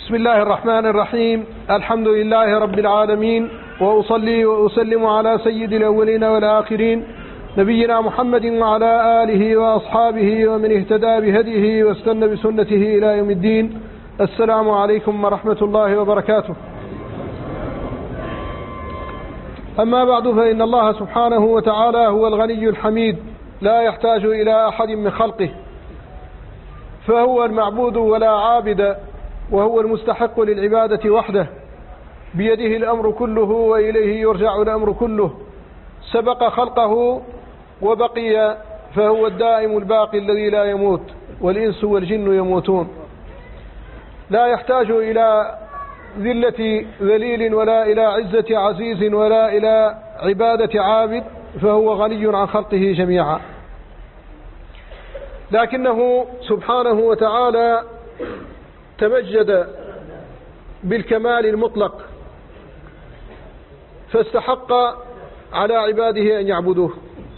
بسم الله الرحمن الرحيم. الحمد لله رب العالمين، وأصلي وأسلم على سيد الأولين والآخرين نبينا محمد وعلى آله وأصحابه ومن اهتدى بهديه واستنى بسنته إلى يوم الدين. السلام عليكم ورحمة الله وبركاته. أما بعد، فإن الله سبحانه وتعالى هو الغني الحميد، لا يحتاج إلى أحد من خلقه، فهو المعبود ولا عابد، وهو المستحق للعبادة وحده، بيده الأمر كله وإليه يرجع الأمر كله، سبق خلقه وبقي، فهو الدائم الباقي الذي لا يموت، والإنس والجن يموتون، لا يحتاج إلى ذلة ذليل ولا إلى عزة عزيز ولا إلى عبادة عابد، فهو غني عن خلقه جميعا. لكنه سبحانه وتعالى تمجد بالكمال المطلق، فاستحق على عباده أن يعبدوه،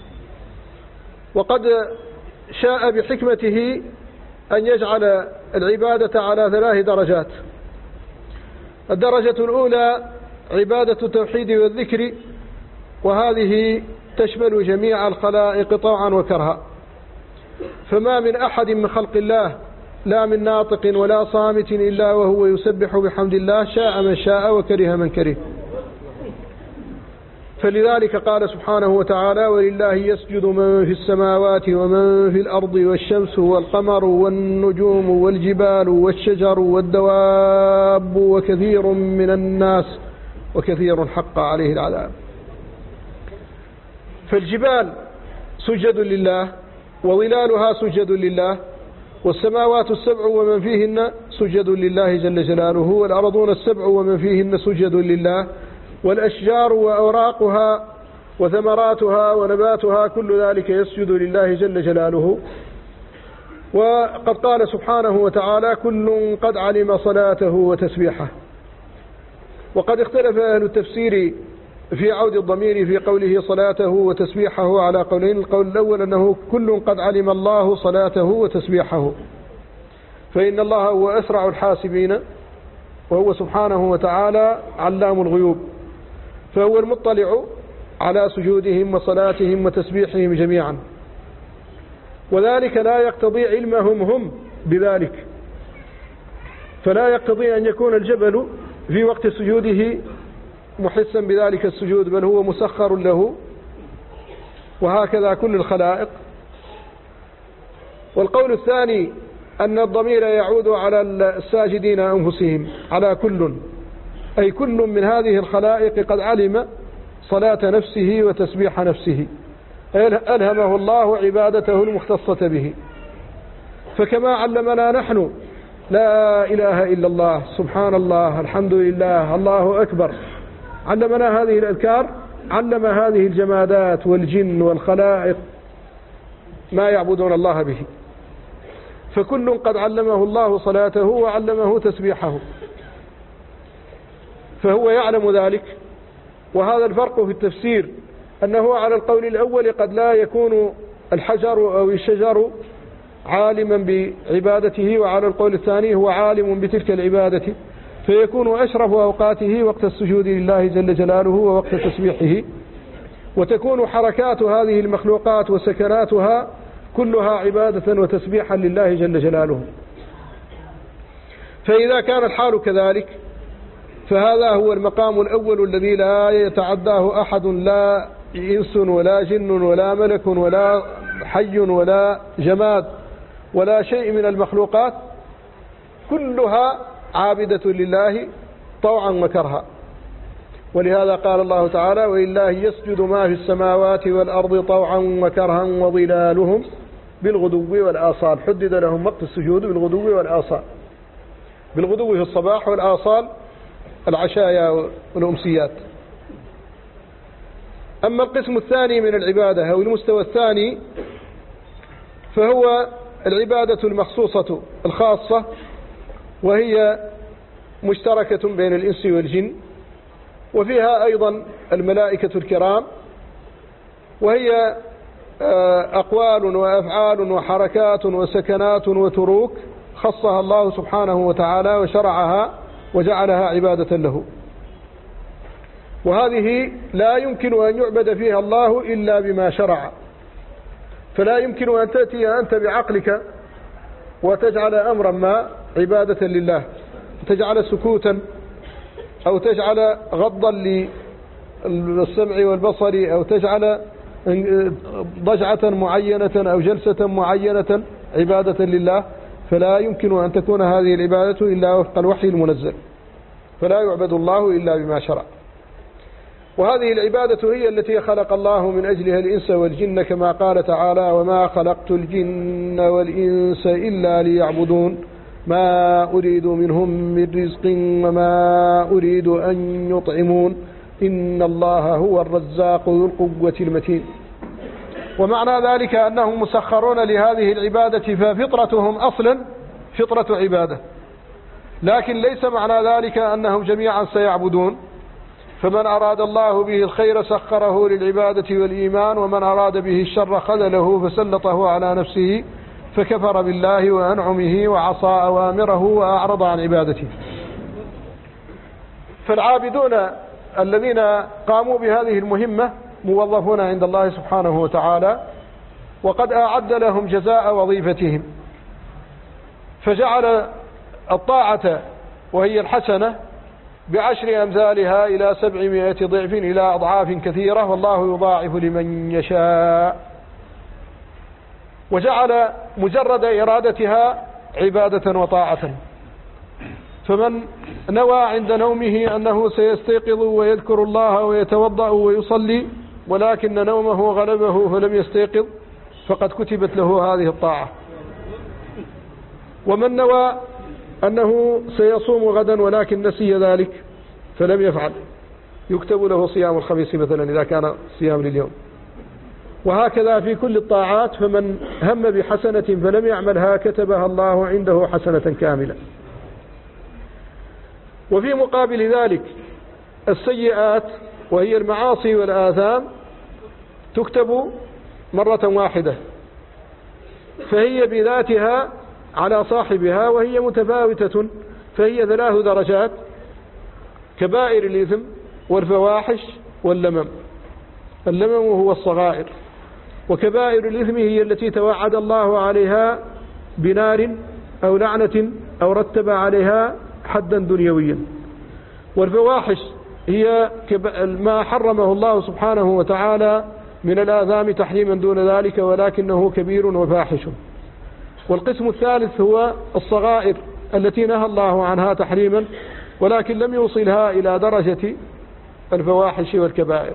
وقد شاء بحكمته أن يجعل العبادة على 3 درجات. الدرجة الأولى عبادة التوحيد والذكر، وهذه تشمل جميع الخلائق طوعا وكرها، فما من أحد من خلق الله، لا من ناطق ولا صامت، إلا وهو يسبح بحمد الله، شاء من شاء وكره من كره. فلذلك قال سبحانه وتعالى: ولله يسجد من في السماوات ومن في الأرض، والشمس والقمر والنجوم والجبال والشجر والدواب وكثير من الناس وكثير حق عليه العذاب. فالجبال سجد لله، وظلالها سجد لله، والسماوات السبع ومن فيهن سجد لله جل جلاله، والأرضون السبع ومن فيهن سجد لله، والأشجار وأوراقها وثمراتها ونباتها كل ذلك يسجد لله جل جلاله. وقد قال سبحانه وتعالى: كل قد علم صلاته وتسبيحه. وقد اختلف أهل التفسير في عود الضمير في قوله صلاته وتسبيحه على قولين. القول الأول أنه كل قد علم الله صلاته وتسبيحه، فإن الله هو أسرع الحاسبين، وهو سبحانه وتعالى علام الغيوب، فهو المطلع على سجودهم وصلاتهم وتسبيحهم جميعا، وذلك لا يقتضي علمهم هم بذلك، فلا يقتضي أن يكون الجبل في وقت سجوده محسا بذلك السجود، بل هو مسخر له، وهكذا كل الخلائق. والقول الثاني أن الضمير يعود على الساجدين أنفسهم، على كل، أي كل من هذه الخلائق قد علم صلاة نفسه وتسبيح نفسه، ألهمه الله عبادته المختصة به. فكما علمنا نحن لا إله إلا الله، سبحان الله، الحمد لله، الله أكبر، علمنا هذه الأذكار، علم هذه الجمادات والجن والخلائق ما يعبدون الله به، فكل قد علمه الله صلاته وعلمه تسبيحه، فهو يعلم ذلك. وهذا الفرق في التفسير، أنه على القول الأول قد لا يكون الحجر أو الشجر عالما بعبادته، وعلى القول الثاني هو عالم بتلك العبادة، فيكون أشرف أوقاته وقت السجود لله جل جلاله ووقت تسبيحه، وتكون حركات هذه المخلوقات وسكناتها كلها عبادة وتسبيحا لله جل جلاله. فإذا كان الحال كذلك، فهذا هو المقام الأول الذي لا يتعداه أحد، لا إنس ولا جن ولا ملك ولا حي ولا جماد ولا شيء من المخلوقات، كلها عابدة لله طوعا وكرها. ولهذا قال الله تعالى: ولله يسجد ما في السماوات والأرض طوعا وكرها وظلالهم بالغدو والآصال. حدد لهم وقت السجود بالغدو والآصال، بالغدو في الصباح، والآصال العشايا والأمسيات. أما القسم الثاني من العبادة أو المستوى الثاني، فهو العبادة المخصوصة الخاصة، وهي مشتركة بين الإنس والجن، وفيها أيضا الملائكة الكرام، وهي أقوال وأفعال وحركات وسكنات وتروك خصها الله سبحانه وتعالى وشرعها وجعلها عبادة له، وهذه لا يمكن أن يعبد فيها الله إلا بما شرع. فلا يمكن أن تأتي أنت بعقلك وتجعل أمرا ما عبادة لله، تجعل سكوتا أو تجعل غضا للسمع والبصر أو تجعل ضجعة معينة أو جلسة معينة عبادة لله، فلا يمكن أن تكون هذه العبادة إلا وفق الوحي المنزل، فلا يعبد الله إلا بما شرع. وهذه العبادة هي التي خلق الله من أجلها الإنس والجن، كما قال تعالى: وما خلقت الجن والإنس إلا ليعبدون ما أريد منهم من رزق وما أريد أن يطعمون إن الله هو الرزاق ذو القوة المتين. ومعنى ذلك أنهم مسخرون لهذه العبادة، ففطرتهم أصلا فطرة عبادة، لكن ليس معنى ذلك أنهم جميعا سيعبدون. فمن أراد الله به الخير سخره للعبادة والإيمان، ومن أراد به الشر خذله فسلطه على نفسه فكفر بالله وأنعمه وعصى أوامره وأعرض عن عبادته. فالعابدون الذين قاموا بهذه المهمة موظفون عند الله سبحانه وتعالى، وقد أعد لهم جزاء وظيفتهم، فجعل الطاعة وهي الحسنة ب10 أمثالها إلى 700 ضعف إلى أضعاف كثيرة، والله يضاعف لمن يشاء. وجعل مجرد إرادتها عبادة وطاعة. فمن نوى عند نومه أنه سيستيقظ ويذكر الله ويتوضأ ويصلي، ولكن نومه غلبه فلم يستيقظ، فقد كتبت له هذه الطاعة. ومن نوى أنه سيصوم غدا ولكن نسي ذلك فلم يفعل، يكتب له صيام الخميس مثلا إذا كان صيام لليوم. وهكذا في كل الطاعات، فمن هم بحسنة فلم يعملها كتبها الله عنده حسنة كاملة. وفي مقابل ذلك السيئات وهي المعاصي والآثام تكتب مرة واحدة، فهي بذاتها على صاحبها وهي متفاوتة، فهي 3 درجات: كبائر الإثم والفواحش واللمم. اللمم هو الصغائر، وكبائر الإثم هي التي توعد الله عليها بنار أو لعنة أو رتب عليها حدا دنيويا. والفواحش هي ما حرمه الله سبحانه وتعالى من الآثام تحريما دون ذلك، ولكنه كبير وفاحش. والقسم الثالث هو الصغائر التي نهى الله عنها تحريما، ولكن لم يوصلها إلى درجة الفواحش والكبائر.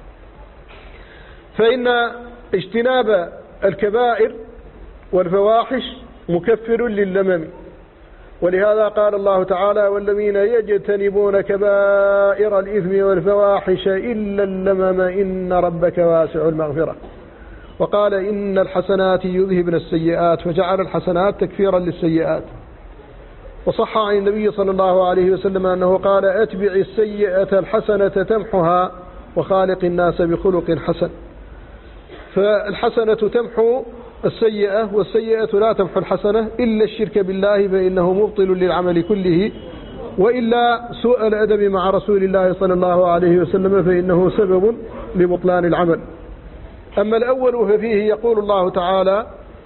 فإن اجتناب الكبائر والفواحش مكفر لللمم، ولهذا قال الله تعالى: والذين يجتنبون كبائر الإثم والفواحش إلا اللمم إن ربك واسع المغفرة. وقال: إن الحسنات يذهبن السيئات، فجعل الحسنات تكفيرا للسيئات. وصح عن النبي صلى الله عليه وسلم أنه قال: أتبع السيئة الحسنة تمحها وخالق الناس بخلق حسن. فالحسنة تمحو السيئة، والسيئة لا تمحو الحسنة إلا الشرك بالله فإنه مبطل للعمل كله، وإلا سوء الأدب مع رسول الله صلى الله عليه وسلم فإنه سبب لبطلان العمل. أما الأول ففيه يقول الله تعالى: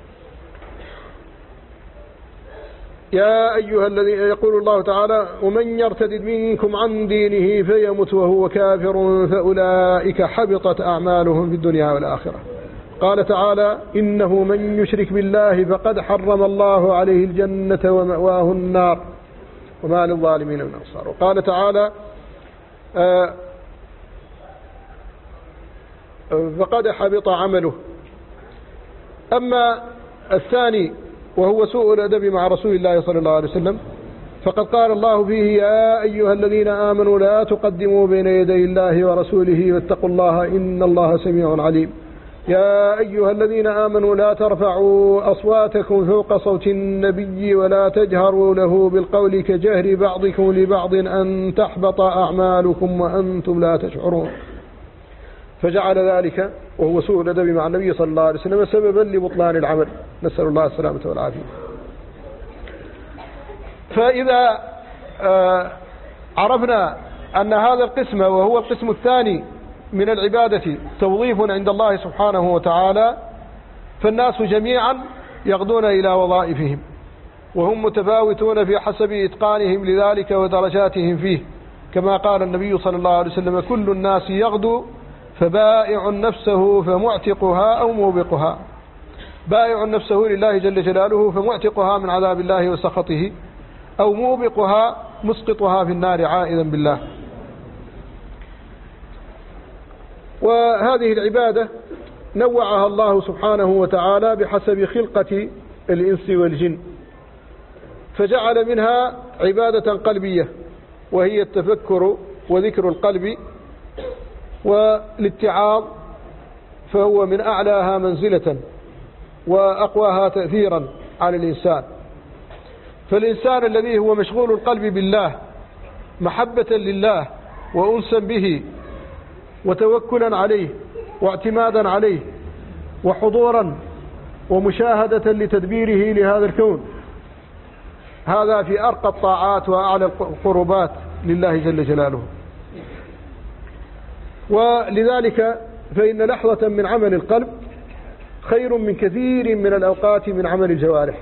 يا أيها الذين، يقول الله تعالى: ومن يرتد منكم عن دينه فيمت وهو كافر فأولئك حبطت أعمالهم في الدنيا والآخرة. قال تعالى: إنه من يشرك بالله فقد حرم الله عليه الجنة ومأواه النار وما للظالمين من أنصار. وقال تعالى: فقد حبط عمله. أما الثاني وهو سوء الأدب مع رسول الله صلى الله عليه وسلم، فقد قال الله فيه: يا أيها الذين آمنوا لا تقدموا بين يدي الله ورسوله واتقوا الله إن الله سميع عليم. يا أيها الذين آمنوا لا ترفعوا أصواتكم فوق صوت النبي ولا تجهروا له بالقول كجهر بعضكم لبعض أن تحبط أعمالكم وأنتم لا تشعرون. فجعل ذلك وهو سوء الأدب مع النبي صلى الله عليه وسلم سببا لبطلان العمل، نسأل الله السلامة والعافية. فإذا عرفنا أن هذا القسم وهو القسم الثاني من العبادة توظيف عند الله سبحانه وتعالى، فالناس جميعا يغدون إلى وظائفهم، وهم متفاوتون في حسب إتقانهم لذلك ودرجاتهم فيه، كما قال النبي صلى الله عليه وسلم: كل الناس يغدو فبائع نفسه فمعتقها أو موبقها. بائع نفسه لله جل جلاله فمعتقها من عذاب الله وسخطه، أو موبقها مسقطها في النار عائذا بالله. وهذه العبادة نوعها الله سبحانه وتعالى بحسب خلقة الإنس والجن، فجعل منها عبادة قلبية وهي التفكر وذكر القلب والاتعاظ، فهو من أعلاها منزلة وأقواها تأثيرا على الإنسان. فالإنسان الذي هو مشغول القلب بالله محبة لله وأنسا به وتوكلا عليه واعتمادا عليه وحضورا ومشاهدة لتدبيره لهذا الكون، هذا في أرقى الطاعات وأعلى القربات لله جل جلاله. ولذلك فإن لحظة من عمل القلب خير من كثير من الأوقات من عمل الجوارح.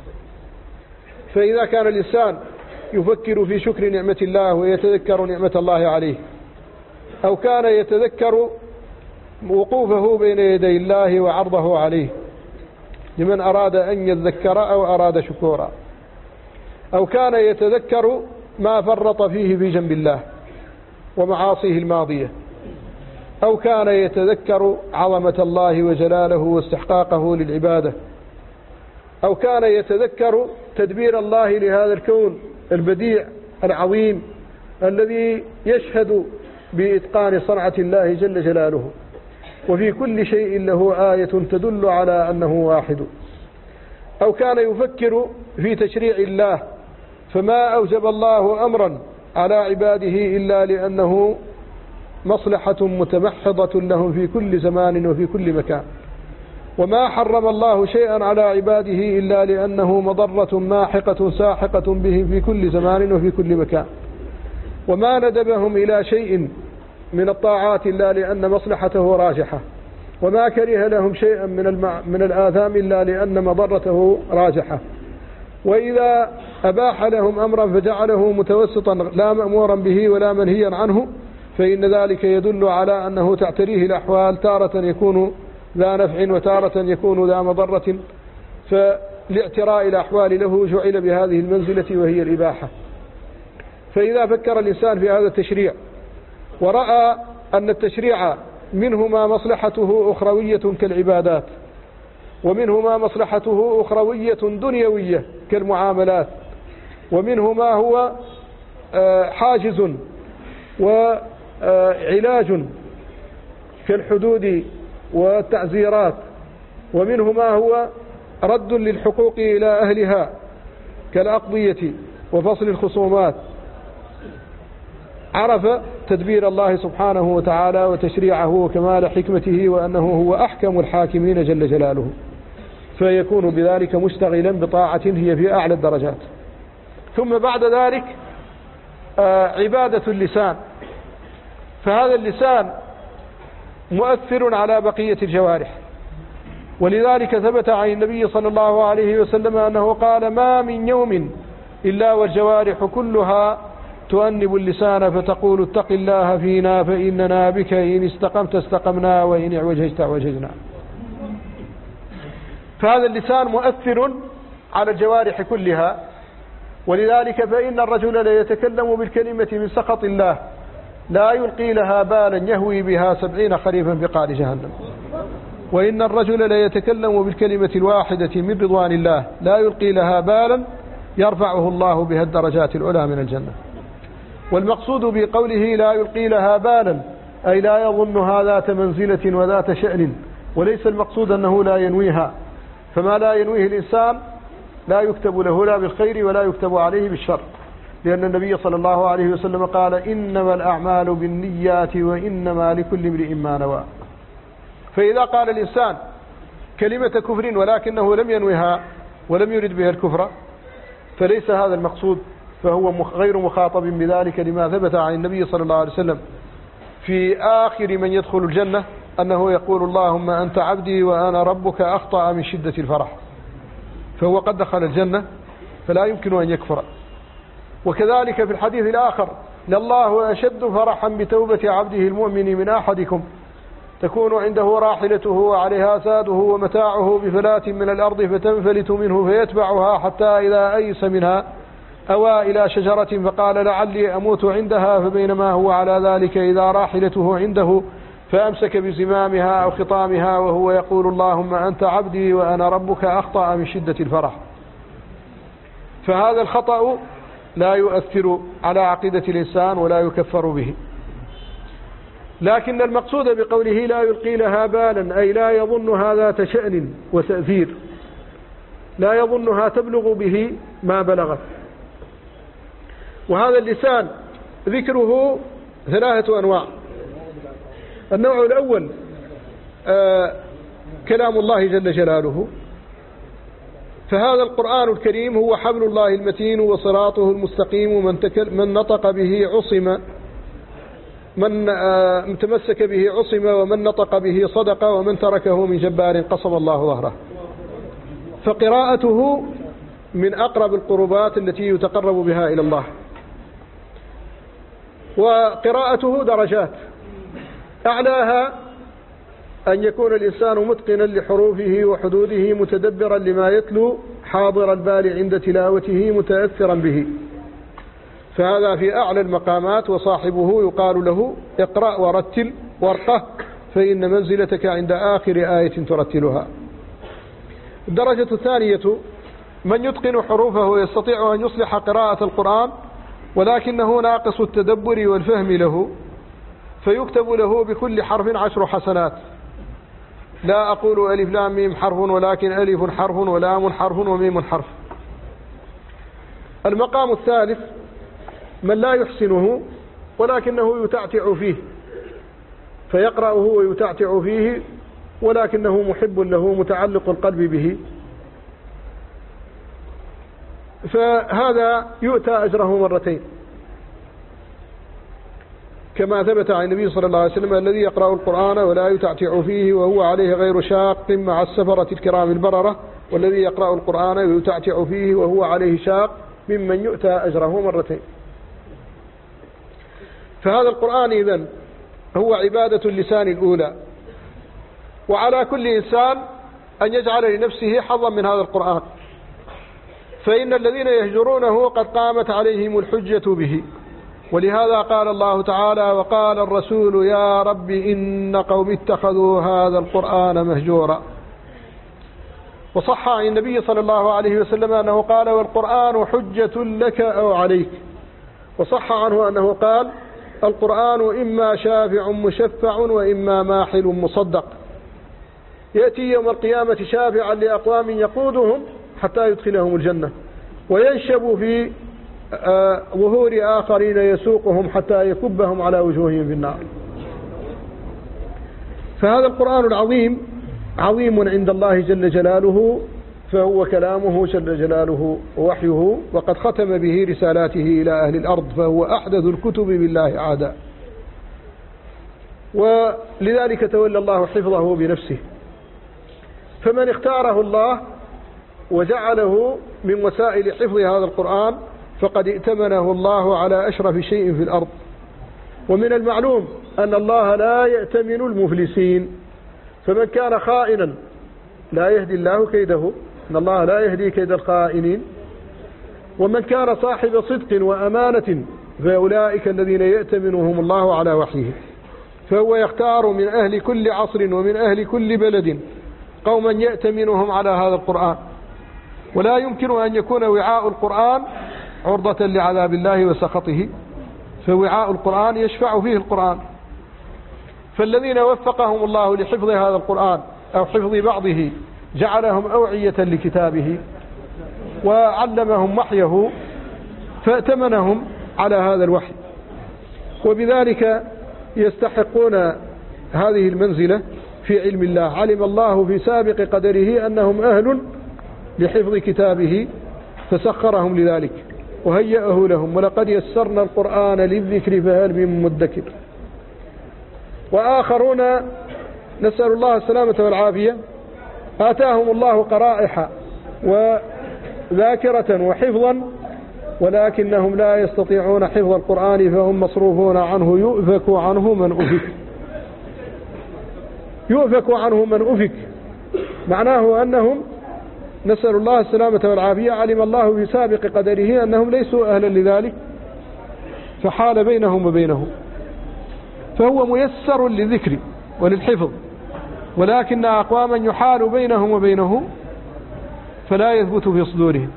فإذا كان الإنسان يفكر في شكر نعمة الله ويتذكر نعمة الله عليه، أو كان يتذكر وقوفه بين يدي الله وعرضه عليه لمن أراد أن يذكر أو أراد شكورا، أو كان يتذكر ما فرط فيه في جنب الله ومعاصيه الماضية، أو كان يتذكر عظمة الله وجلاله واستحقاقه للعبادة، أو كان يتذكر تدبير الله لهذا الكون البديع العظيم الذي يشهد بإتقان صنعة الله جل جلاله، وفي كل شيء له آية تدل على أنه واحد، أو كان يفكر في تشريع الله، فما أوجب الله أمرا على عباده إلا لأنه مصلحة متمحضة لهم في كل زمان وفي كل مكان، وما حرم الله شيئا على عباده إلا لأنه مضرة ماحقة ساحقة بهم في كل زمان وفي كل مكان، وما ندبهم إلى شيء من الطاعات إلا لأن مصلحته راجحة، وما كره لهم شيئا من الآثام إلا لأن مضرته راجحة. وإذا أباح لهم أمرا فجعله متوسطا لا مأمورا به ولا منهيا عنه، فإن ذلك يدل على أنه تعتريه الأحوال، تارة يكون ذا نفع وتارة يكون ذا مضرة، فلاعتراء الأحوال له جعل بهذه المنزلة وهي الإباحة. فإذا فكر الإنسان في هذا التشريع ورأى أن التشريع منه ما مصلحته أخروية كالعبادات، ومنه ما مصلحته أخروية دنيوية كالمعاملات، ومنه ما هو حاجز وعلاج كالحدود والتعزيرات، ومنه ما هو رد للحقوق إلى أهلها كالأقضية وفصل الخصومات، عرف تدبير الله سبحانه وتعالى وتشريعه وكمال حكمته وأنه هو أحكم الحاكمين جل جلاله، فيكون بذلك مشتغلا بطاعة هي في أعلى الدرجات. ثم بعد ذلك عبادة اللسان، فهذا اللسان مؤثر على بقية الجوارح، ولذلك ثبت عن النبي صلى الله عليه وسلم أنه قال: ما من يوم إلا والجوارح كلها تؤنب اللسان فتقول اتق الله فينا فإننا بك إن استقمت استقمنا وإن اعوججت اعوججنا. فهذا اللسان مؤثر على الجوارح كلها، ولذلك فإن الرجل لا يتكلم بالكلمة من سخط الله لا يلقي لها بالا يهوي بها 70 خريفا في قعر جهنم، وإن الرجل لا يتكلم بالكلمة الواحدة من رضوان الله لا يلقي لها بالا يرفعه الله بها الدرجات العلى من الجنة. والمقصود بقوله لا يلقي لها بالا أي لا يظنها ذات منزلة وذات شأن، وليس المقصود أنه لا ينويها، فما لا ينويه الإنسان لا يكتب له لا بالخير ولا يكتب عليه بالشر، لأن النبي صلى الله عليه وسلم قال: إنما الأعمال بالنيات وإنما لكل امرئ ما نوى. فإذا قال الإنسان كلمة كفر ولكنه لم ينويها ولم يرد بها الكفر، فليس هذا المقصود، فهو غير مخاطب بذلك لما ثبت عن النبي صلى الله عليه وسلم في آخر من يدخل الجنة أنه يقول اللهم أنت عبدي وأنا ربك أخطأ من شدة الفرح، فهو قد دخل الجنة فلا يمكن أن يكفر. وكذلك في الحديث الآخر لله أشد فرحا بتوبة عبده المؤمن من أحدكم تكون عنده راحلته وعليها ساده ومتاعه بفلاة من الأرض فتنفلت منه فيتبعها حتى إذا أيس منها أوى إلى شجرة فقال لعلي أموت عندها، فبينما هو على ذلك إذا راحلته عنده فأمسك بزمامها أو خطامها وهو يقول اللهم أنت عبدي وأنا ربك أخطأ من شدة الفرح. فهذا الخطأ لا يؤثر على عقيدة الإنسان ولا يكفر به، لكن المقصود بقوله لا يلقي لها بالا أي لا يظنها ذات شأن وتأثير، لا يظنها تبلغ به ما بلغت. وهذا اللسان ذكره 3 أنواع. النوع الأول كلام الله جل جلاله، فهذا القرآن الكريم هو حبل الله المتين وصراطه المستقيم، من نطق به عصم، من تمسك به عصم، ومن نطق به صدق، ومن تركه من جبار قصم الله ظهره. فقراءته من أقرب القربات التي يتقرب بها إلى الله. وقراءته درجات، أعلاها أن يكون الإنسان متقنا لحروفه وحدوده متدبرا لما يتلو حاضر البال عند تلاوته متأثرا به، فهذا في أعلى المقامات، وصاحبه يقال له اقرأ ورتل وارقه فإن منزلتك عند آخر آية ترتلها. الدرجة الثانية من يتقن حروفه ويستطيع أن يصلح قراءة القرآن ولكنه ناقص التدبر والفهم له، فيكتب له بكل حرف 10 حسنات. لا أقول ألف لام ميم حرف، ولكن ألف حرف ولام حرف وميم حرف. المقام الثالث من لا يحسنه ولكنه يتعتع فيه، فيقرأه ويتعتع فيه ولكنه محب له متعلق القلب به، فهذا يؤتى أجره مرتين، كما ثبت عن النبي صلى الله عليه وسلم الذي يقرأ القرآن ولا يتعتع فيه وهو عليه غير شاق مع السفرة الكرام البررة، والذي يقرأ القرآن ويتعتع فيه وهو عليه شاق ممن يؤتى أجره مرتين. فهذا القرآن إذن هو عبادة اللسان الأولى، وعلى كل إنسان أن يجعل لنفسه حظا من هذا القرآن، فإن الذين يهجرونه قد قامت عليهم الحجة به. ولهذا قال الله تعالى وقال الرسول يا رب إن قوم اتخذوا هذا القرآن مهجورا. وصح عن النبي صلى الله عليه وسلم أنه قال والقرآن حجة لك أو عليك. وصح عنه أنه قال القرآن إما شافع مشفع وإما ماحل مصدق. يأتي يوم القيامة شافعا لأقوام يقودهم حتى يدخلهم الجنة، وينشب في ظهور آخرين يسوقهم حتى يكبهم على وجوههم في النار. فهذا القرآن العظيم عظيم عند الله جل جلاله، فهو كلامه جل جلاله ووحيه، وقد ختم به رسالاته إلى أهل الأرض، فهو أحدث الكتب بالله عادا، ولذلك تولى الله حفظه بنفسه. فمن اختاره الله وجعله من وسائل حفظ هذا القرآن فقد ائتمنه الله على أشرف شيء في الأرض. ومن المعلوم أن الله لا يأتمن المفلسين، فمن كان خائنا لا يهدي الله كيده، إن الله لا يهدي كيد الخائنين. ومن كان صاحب صدق وأمانة فأولئك الذين يأتمنهم الله على وحيه. فهو يختار من أهل كل عصر ومن أهل كل بلد قوما يأتمنهم على هذا القرآن، ولا يمكن أن يكون وعاء القرآن عرضة لعذاب الله وسخطه، فوعاء القرآن يشفع فيه القرآن. فالذين وفقهم الله لحفظ هذا القرآن أو حفظ بعضه جعلهم أوعية لكتابه وعلمهم وحيه، فأتمنهم على هذا الوحي، وبذلك يستحقون هذه المنزلة في علم الله. علم الله في سابق قدره أنهم أهل لحفظ كتابه فسخرهم لذلك وهيأه لهم. ولقد يسرنا القرآن للذكر فهل من مدكر. وآخرون نسأل الله السلامة والعافية آتاهم الله قرائح وذاكرة وحفظا ولكنهم لا يستطيعون حفظ القرآن فهم مصروفون عنه يؤفك عنه من أفك. يؤفك عنه من أفك معناه أنهم نسأل الله السلامة والعافية علم الله في سابق قدره أنهم ليسوا أهلا لذلك فحال بينهم وبينه. فهو ميسر للذكر وللحفظ ولكن أقواما يحال بينهم وبينه فلا يثبت في صدورهم.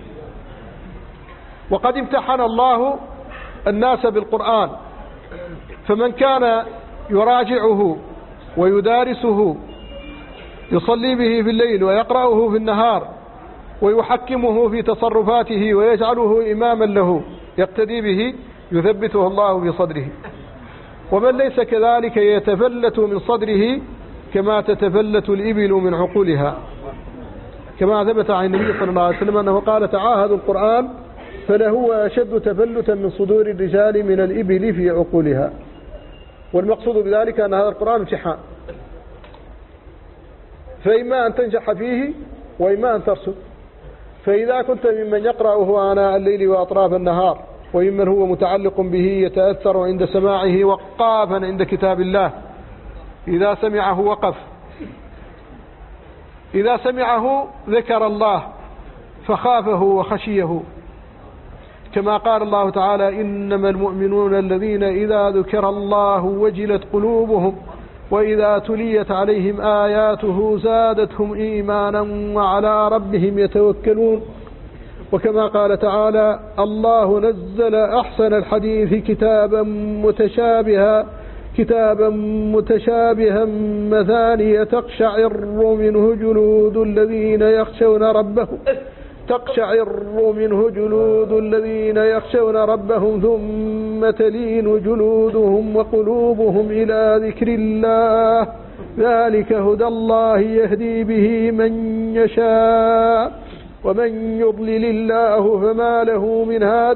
وقد امتحن الله الناس بالقرآن فمن كان يراجعه ويدارسه يصلي به في الليل ويقرأه في النهار ويحكمه في تصرفاته ويجعله إماما له يقتدي به يثبته الله في صدره. ومن ليس كذلك يتفلت من صدره كما تتفلت الإبل من عقولها كما ثبت عن النبي صلى الله عليه وسلم أنه قال تعاهدوا القرآن فلهو أشد تفلتا من صدور الرجال من الإبل في عقولها. والمقصود بذلك أن هذا القرآن امتحان فإما أن تنجح فيه وإما أن ترسل. فإذا كنت ممن يقرأه آناء الليل وأطراف النهار وممن هو متعلق به يتأثر عند سماعه وقافا عند كتاب الله إذا سمعه وقف إذا سمعه ذكر الله فخافه وخشيه كما قال الله تعالى إنما المؤمنون الذين إذا ذكر الله وجلت قلوبهم وإذا تليت عليهم آياته زادتهم إيمانا وعلى ربهم يتوكلون. وكما قال تعالى الله نزل أحسن الحديث كتابا متشابها مثانية تقشعر منه جلود الذين يخشون ربهم ثم تلين جلودهم وقلوبهم إلى ذكر الله ذلك هدى الله يهدي به من يشاء ومن يضلل الله فما له من هاد.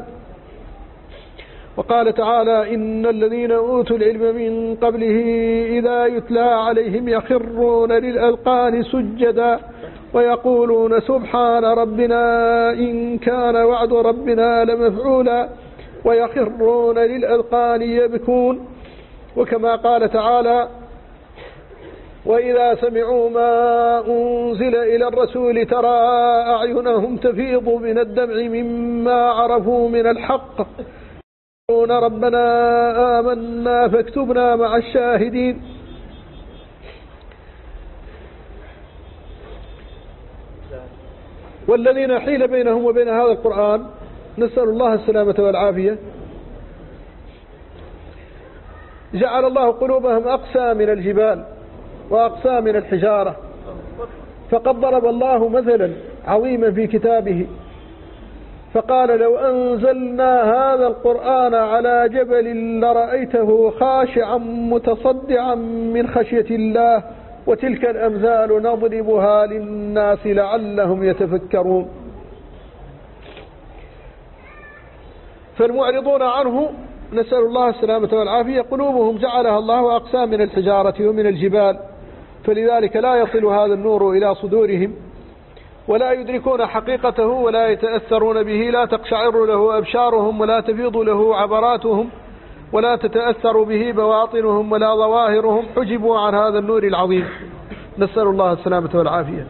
وقال تعالى إن الذين أوتوا العلم من قبله إذا يتلى عليهم يخرون للأذقان سجدا ويقولون سبحان ربنا إن كان وعد ربنا لمفعولا ويخرون للأذقان يبكون. وكما قال تعالى وإذا سمعوا ما أنزل إلى الرسول ترى أعينهم تفيض من الدمع مما عرفوا من الحق يقولون ربنا آمنا فاكتبنا مع الشاهدين. والذين حيل بينهم وبين هذا القرآن نسأل الله السلامة والعافية جعل الله قلوبهم أقسى من الجبال وأقسى من الحجارة. فقد ضرب الله مثلا عظيما في كتابه فقال لو أنزلنا هذا القرآن على جبل لرأيته خاشعا متصدعا من خشية الله وتلك الأمثال نضربها للناس لعلهم يتفكرون. فالمعرضون عنه نسأل الله السلامة والعافية قلوبهم جعلها الله أقسى من الحجارة ومن الجبال فلذلك لا يصل هذا النور إلى صدورهم ولا يدركون حقيقته ولا يتأثرون به لا تقشعر له أبشارهم ولا تفيض له عبراتهم ولا تتأثر به بواطنهم ولا ظواهرهم حجبوا عن هذا النور العظيم نسأل الله السلامة والعافية.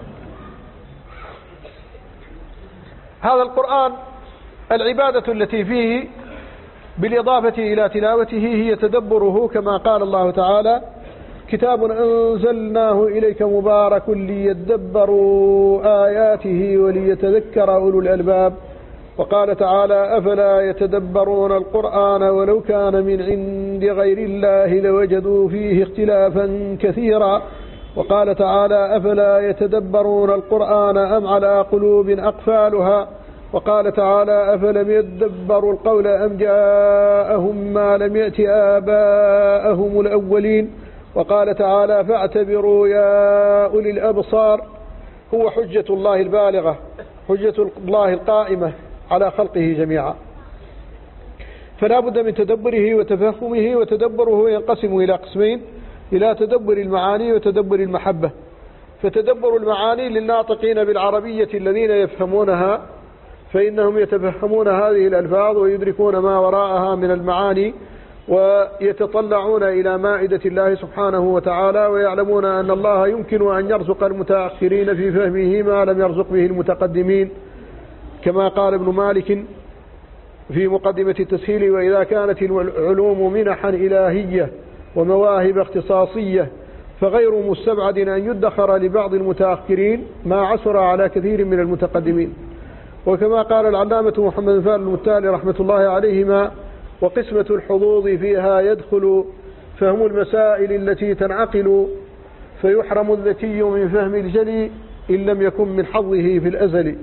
هذا القرآن العبادة التي فيه بالإضافة إلى تلاوته هي تدبره كما قال الله تعالى كتاب أنزلناه إليك مبارك ليدبروا آياته وليتذكر أولو الألباب. وقال تعالى أفلا يتدبرون القرآن ولو كان من عند غير الله لوجدوا فيه اختلافا كثيرا. وقال تعالى أفلا يتدبرون القرآن أم على قلوب أقفالها. وقال تعالى أفلم يدبروا القول أم جاءهم ما لم يأت آباءهم الأولين. وقال تعالى فاعتبروا يا أولي الأبصار. هو حجة الله البالغة حجة الله القائمة على خلقه جميعا. فلا بد من تدبره وتفهمه، وتدبره ينقسم إلى قسمين: إلى تدبر المعاني وتدبر المحبة. فتدبر المعاني للناطقين بالعربية الذين يفهمونها، فإنهم يتفهمون هذه الألفاظ ويدركون ما وراءها من المعاني، ويتطلعون إلى مائدة الله سبحانه وتعالى، ويعلمون أن الله يمكن أن يرزق المتأخرين في فهمه ما لم يرزق به المتقدمين، كما قال ابن مالك في مقدمة التسهيل: وإذا كانت العلوم منحا إلهية ومواهب اختصاصية فغير مستبعد أن يدخر لبعض المتأخرين ما عسر على كثير من المتقدمين. وكما قال العلامة محمد فال المتالي رحمة الله عليهما: وقسمة الحظوظ فيها يدخل فهم المسائل التي تنعقل، فيحرم الذكي من فهم الجلي إن لم يكن من حظه في الأزل.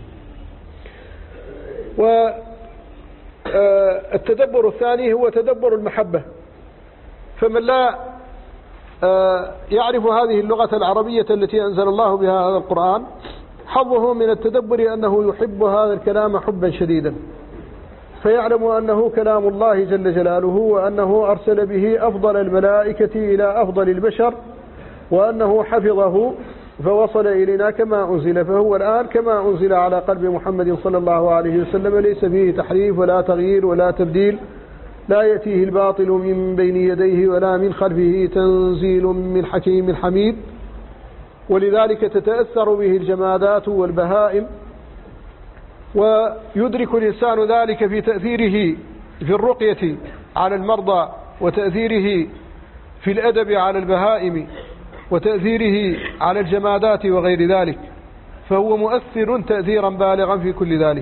والتدبر الثاني هو تدبر المحبة. فمن لا يعرف هذه اللغة العربية التي أنزل الله بها هذا القرآن، حظه من التدبر أنه يحب هذا الكلام حبا شديدا، فيعلم أنه كلام الله جل جلاله، وأنه أرسل به أفضل الملائكة إلى أفضل البشر، وأنه حفظه فوصل إلينا كما أنزل. فهو الآن كما أنزل على قلب محمد صلى الله عليه وسلم، ليس فيه تحريف ولا تغيير ولا تبديل، لا يأتيه الباطل من بين يديه ولا من خلفه، تنزيل من حكيم حميد. ولذلك تتأثر به الجمادات والبهائم، ويدرك الإنسان ذلك في تأثيره في الرقية على المرضى، وتأثيره في الأدب على البهائم، وتأثيره على الجمادات وغير ذلك، فهو مؤثر تأثيرا بالغا في كل ذلك.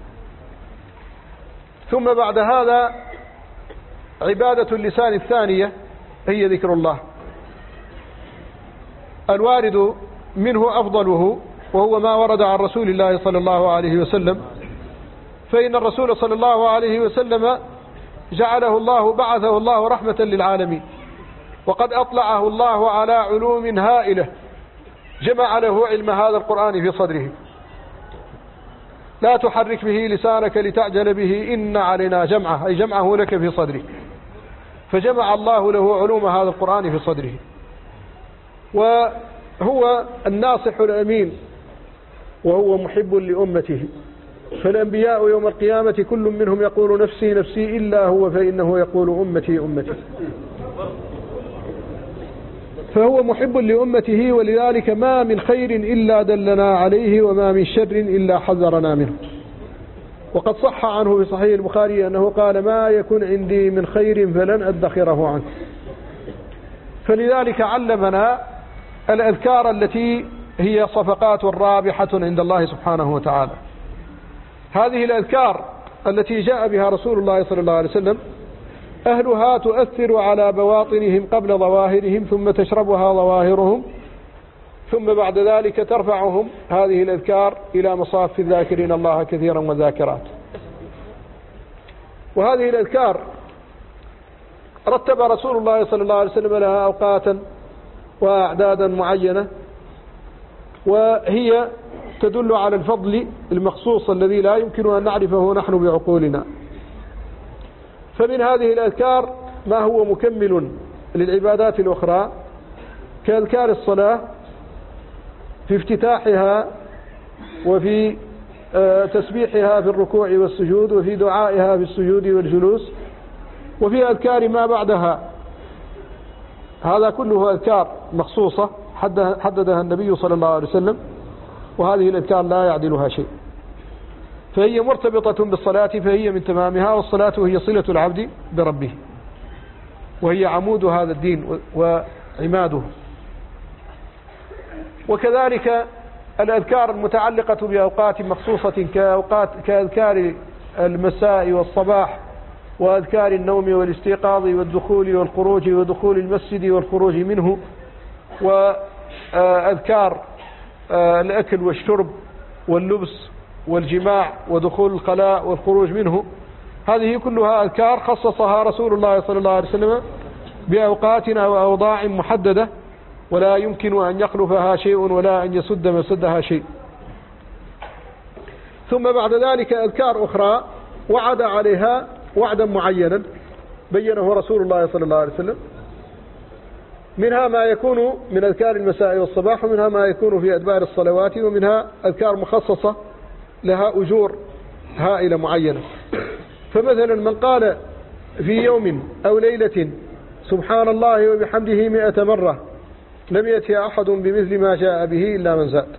ثم بعد هذا عبادة اللسان الثانية هي ذكر الله، الوارد منه أفضله، وهو ما ورد عن رسول الله صلى الله عليه وسلم. فإن الرسول صلى الله عليه وسلم جعله الله، بعثه الله رحمة للعالمين، وقد أطلعه الله على علوم هائلة، جمع له علم هذا القرآن في صدره. لا تحرك به لسانك لتعجل به، إن علينا جمعه، أي جمعه لك في صدرك. فجمع الله له علوم هذا القرآن في صدره، وهو الناصح الأمين، وهو محب لأمته. فالأنبياء يوم القيامة كل منهم يقول نفسي نفسي إلا هو، فإنه يقول أمتي أمتي. فهو محب لأمته، ولذلك ما من خير إلا دلنا عليه، وما من شر إلا حذرنا منه. وقد صح عنه في صحيح البخاري أنه قال: ما يكن عندي من خير فلن أدخره عنه. فلذلك علمنا الأذكار التي هي صفقات رابحة عند الله سبحانه وتعالى. هذه الأذكار التي جاء بها رسول الله صلى الله عليه وسلم أهلها تؤثر على بواطنهم قبل ظواهرهم، ثم تشربها ظواهرهم، ثم بعد ذلك ترفعهم هذه الأذكار إلى مصاف الذاكرين الله كثيرا وذاكرات. وهذه الأذكار رتب رسول الله صلى الله عليه وسلم لها أوقاتا وأعدادا معينة، وهي تدل على الفضل المخصوص الذي لا يمكن أن نعرفه نحن بعقولنا. فمن هذه الأذكار ما هو مكمل للعبادات الأخرى، كأذكار الصلاة في افتتاحها، وفي تسبيحها في الركوع والسجود، وفي دعائها في السجود والجلوس، وفي أذكار ما بعدها. هذا كله أذكار مخصوصة حددها النبي صلى الله عليه وسلم، وهذه الأذكار لا يعدلها شيء، فهي مرتبطة بالصلاة، فهي من تمامها. والصلاة هي صلة العبد بربه، وهي عمود هذا الدين وعماده. وكذلك الأذكار المتعلقة بأوقات مخصوصة كأذكار المساء والصباح، وأذكار النوم والاستيقاظ والدخول والخروج، ودخول المسجد والخروج منه، وأذكار الأكل والشرب واللبس والجماع ودخول الخلاء والخروج منه. هذه كلها أذكار خصصها رسول الله صلى الله عليه وسلم بأوقاتنا وأوضاع محددة، ولا يمكن أن يخلفها شيء ولا أن يسد مسدها شيء. ثم بعد ذلك أذكار أخرى وعد عليها وعدا معينا بينه رسول الله صلى الله عليه وسلم، منها ما يكون من أذكار المساء والصباح، ومنها ما يكون في أدبار الصلوات، ومنها أذكار مخصصة لها أجور هائلة معينة. فمثلا من قال في يوم أو ليلة سبحان الله وبحمده 100 مرة لم يأتي أحد بمثل ما جاء به إلا من زاد.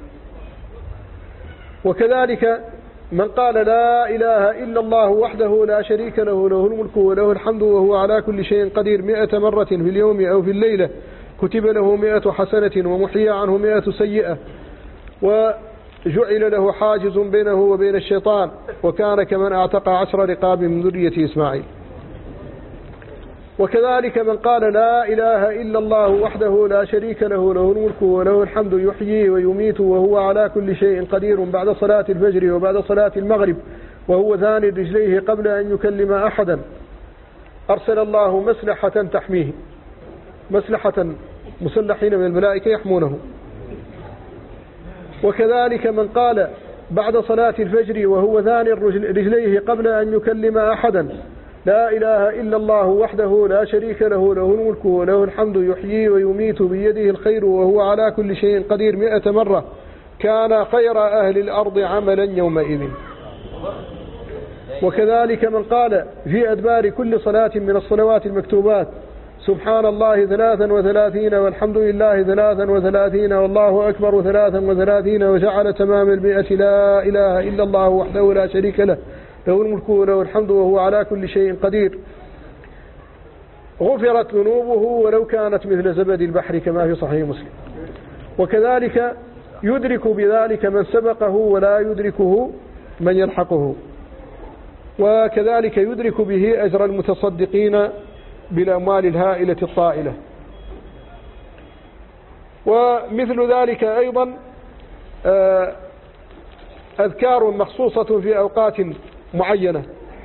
وكذلك من قال لا إله إلا الله وحده لا شريك له له الملك وله الحمد وهو على كل شيء قدير 100 مرة في اليوم أو في الليلة كتب له 100 حسنة ومحيا عنه 100 سيئة، وجعل له حاجز بينه وبين الشيطان، وكان كمن اعتق 10 رقاب من ذرية إسماعيل. وكذلك من قال لا إله إلا الله وحده لا شريك له له الملك وله الحمد يحيي ويميت وهو على كل شيء قدير بعد صلاة الفجر وبعد صلاة المغرب وهو ثاني رجليه قبل أن يكلم أحدا، أرسل الله مسلحة تحميه، مسلحة مسلحين من الملائكة يحمونه. وكذلك من قال بعد صلاة الفجر وهو ثاني رجليه قبل أن يكلم أحدا لا إله إلا الله وحده لا شريك له له الملك وله الحمد يحيي ويميت بيده الخير وهو على كل شيء قدير 100 مرة كان خير أهل الأرض عملا يومئذ. وكذلك من قال في أدبار كل صلاة من الصلوات المكتوبات سبحان الله 33 والحمد لله 33 والله أكبر 33 وجعل تمام 100 لا إله إلا الله وحده لا شريك له له الملك وله الحمد وهو على كل شيء قدير، غفرت ذنوبه ولو كانت مثل زبد البحر كما في صحيح مسلم. وكذلك يدرك بذلك من سبقه ولا يدركه من يلحقه، وكذلك يدرك به أجر المتصدقين بالأموال الهائلة الطائلة. ومثل ذلك أيضا أذكار مخصوصة في أوقات معينة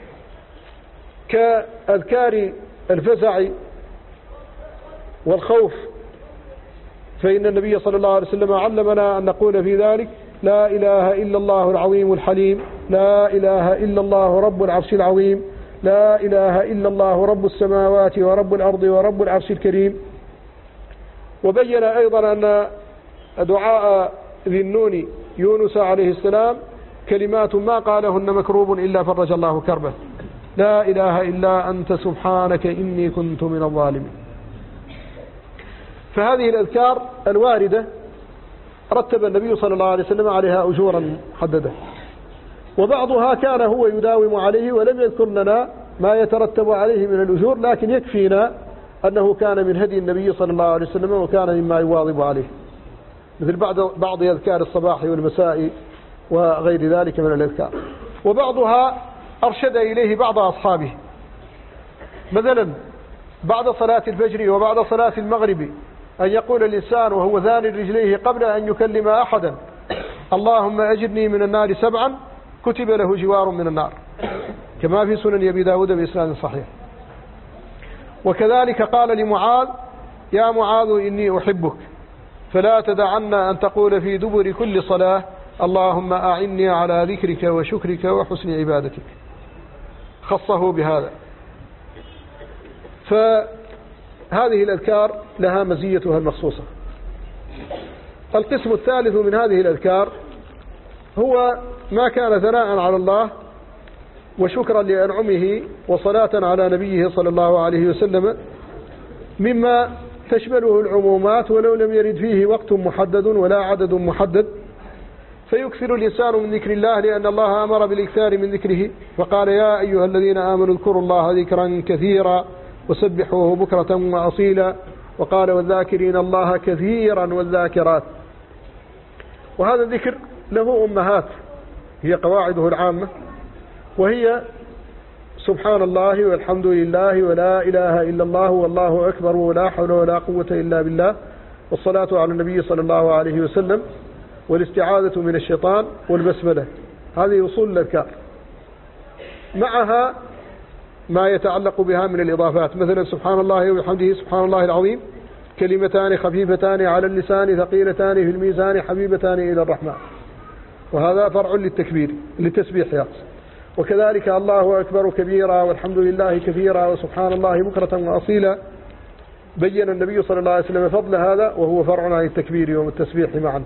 كأذكار الفزع والخوف، فإن النبي صلى الله عليه وسلم علمنا أن نقول في ذلك لا إله إلا الله العظيم الحليم، لا إله إلا الله رب العرش العظيم، لا إله إلا الله رب السماوات ورب الأرض ورب العرش الكريم. وبين أيضا أن دعاء ذي النون يونس عليه السلام كلمات ما قالهن مكروب إلا فرج الله كربه، لا إله إلا أنت سبحانك إني كنت من الظالمين. فهذه الأذكار الواردة رتب النبي صلى الله عليه وسلم عليها أجورا محددة، وبعضها كان هو يداوم عليه ولم يذكر لنا ما يترتب عليه من الأجور، لكن يكفينا أنه كان من هدي النبي صلى الله عليه وسلم وكان مما يواظب عليه، مثل بعض أذكار الصباح والمساء وغير ذلك من الأذكار. وبعضها أرشد إليه بعض أصحابه، مثلا بعد صلاة الفجر وبعد صلاة المغرب أن يقول الإنسان وهو ثاني رجليه قبل أن يكلم أحدا اللهم أجرني من النار 7 كتب له جوار من النار، كما في سنن أبي داود بإسناد صحيح. وكذلك قال لمعاذ يا معاذ إني أحبك فلا تدعن أن تقول في دبر كل صلاة اللهم أعني على ذكرك وشكرك وحسن عبادتك، خصه بهذا. فهذه الأذكار لها مزيتها المخصوصة. القسم الثالث من هذه الأذكار هو ما كان ثناء على الله وشكرا لأنعمه وصلاة على نبيه صلى الله عليه وسلم، مما تشمله العمومات ولو لم يرد فيه وقت محدد ولا عدد محدد، فيكثر الإنسان من ذكر الله لأن الله أمر بالإكثار من ذكره، فقال يا أيها الذين آمنوا اذكروا الله ذكرا كثيرا وسبحوه بكرة وأصيلا، وقال والذاكرين الله كثيرا والذاكرات. وهذا الذكر له أمهات هي قواعده العامة، وهي سبحان الله والحمد لله ولا إله إلا الله والله أكبر ولا حول ولا قوة إلا بالله، والصلاة على النبي صلى الله عليه وسلم، والاستعاذة من الشيطان، والبسملة. هذه أصول الأذكار، معها ما يتعلق بها من الإضافات، مثلا سبحان الله وبحمده سبحان الله العظيم كلمتان خفيفتان على اللسان ثقيلتان في الميزان حبيبتان إلى الرحمن. وهذا فرع للتكبير للتسبيح يقصد. وكذلك الله أكبر كبيرا والحمد لله كثيرا وسبحان الله بكرة وأصيلا، بين النبي صلى الله عليه وسلم فضل هذا وهو فرع عن التكبير والتسبيح معا.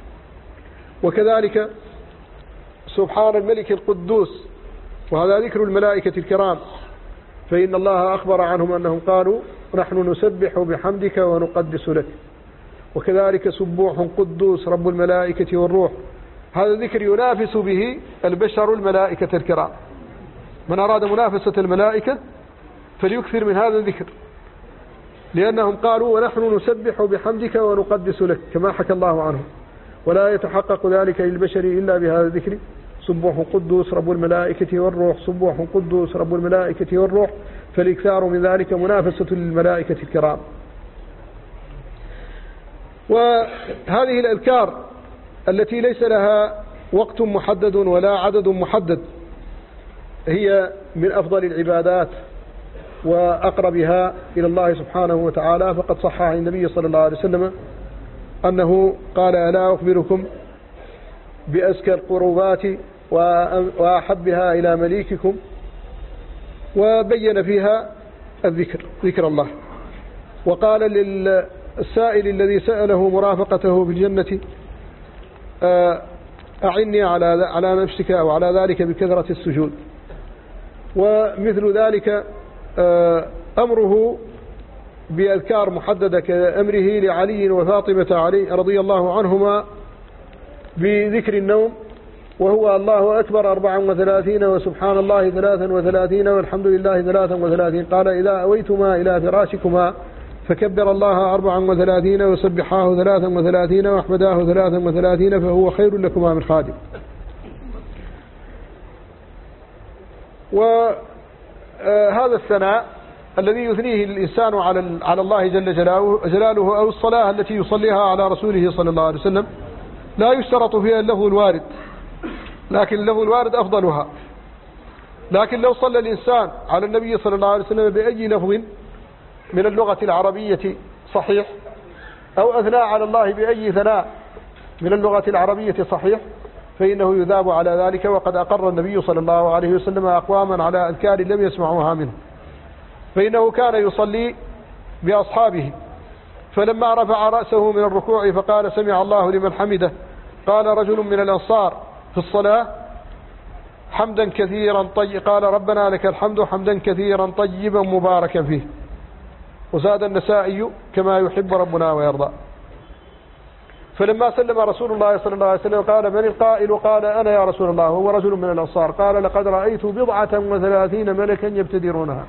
وكذلك سبحان الملك القدوس، وهذا ذكر الملائكة الكرام، فإن الله أخبر عنهم أنهم قالوا نحن نسبح بحمدك ونقدس لك. وكذلك سبوح قدوس رب الملائكة والروح، هذا ذكر ينافس به البشر الملائكة الكرام. من أراد منافسة الملائكة فليكثر من هذا الذكر، لأنهم قالوا ونحن نسبح بحمدك ونقدس لك كما حكى الله عنهم، ولا يتحقق ذلك للبشر إلا بهذا الذكر. سبوح قدوس رب الملائكة والروح، سبوح قدوس رب الملائكة والروح، فالإكثار من ذلك منافسة للملائكة الكرام. وهذه الأذكار التي ليس لها وقت محدد ولا عدد محدد هي من أفضل العبادات وأقربها إلى الله سبحانه وتعالى، فقد صح عن النبي صلى الله عليه وسلم أنه قال ألا أخبركم بأزكى القربات وأحبها إلى مليككم، وبين فيها الذكر، ذكر الله. وقال للسائل الذي سأله مرافقته في الجنة أعني على نفسك أو على ذلك بكثرة السجود. ومثل ذلك أمره بأذكار محددة كأمره لعلي وفاطمة علي رضي الله عنهما بذكر النوم، وهو الله أكبر 34 وسبحان الله 33 والحمد لله 33. قال إذا أويتما إلى فراشكما فكبر الله 34 وسبحاه 33 واحمداه 33 فهو خير لكما من خادم. وهذا الثناء الذي يثنيه الإنسان على الله جل جلاله أو الصلاة التي يصليها على رسوله صلى الله عليه وسلم لا يشترط فيها اللفظ الوارد، لكن اللفظ الوارد أفضلها. لكن لو صلى الإنسان على النبي صلى الله عليه وسلم بأي لفظ من اللغة العربية صحيح، أو أثنى على الله بأي ثناء من اللغة العربية صحيح، فإنه يذاب على ذلك. وقد أقر النبي صلى الله عليه وسلم أقواما على أذكار لم يسمعوها منه، فإنه كان يصلي بأصحابه، فلما رفع رأسه من الركوع فقال سمع الله لمن حمده، قال رجل من الأنصار في الصلاة حمدا كثيرا قال ربنا لك الحمد حمدا كثيرا طيبا مباركا فيه. وزاد النسائي كما يحب ربنا ويرضى. فلما سلم رسول الله صلى الله عليه وسلم قال من القائل؟ قال أنا يا رسول الله، هو رجل من الأنصار. قال لقد رأيت 37 ملكا يبتدرونها.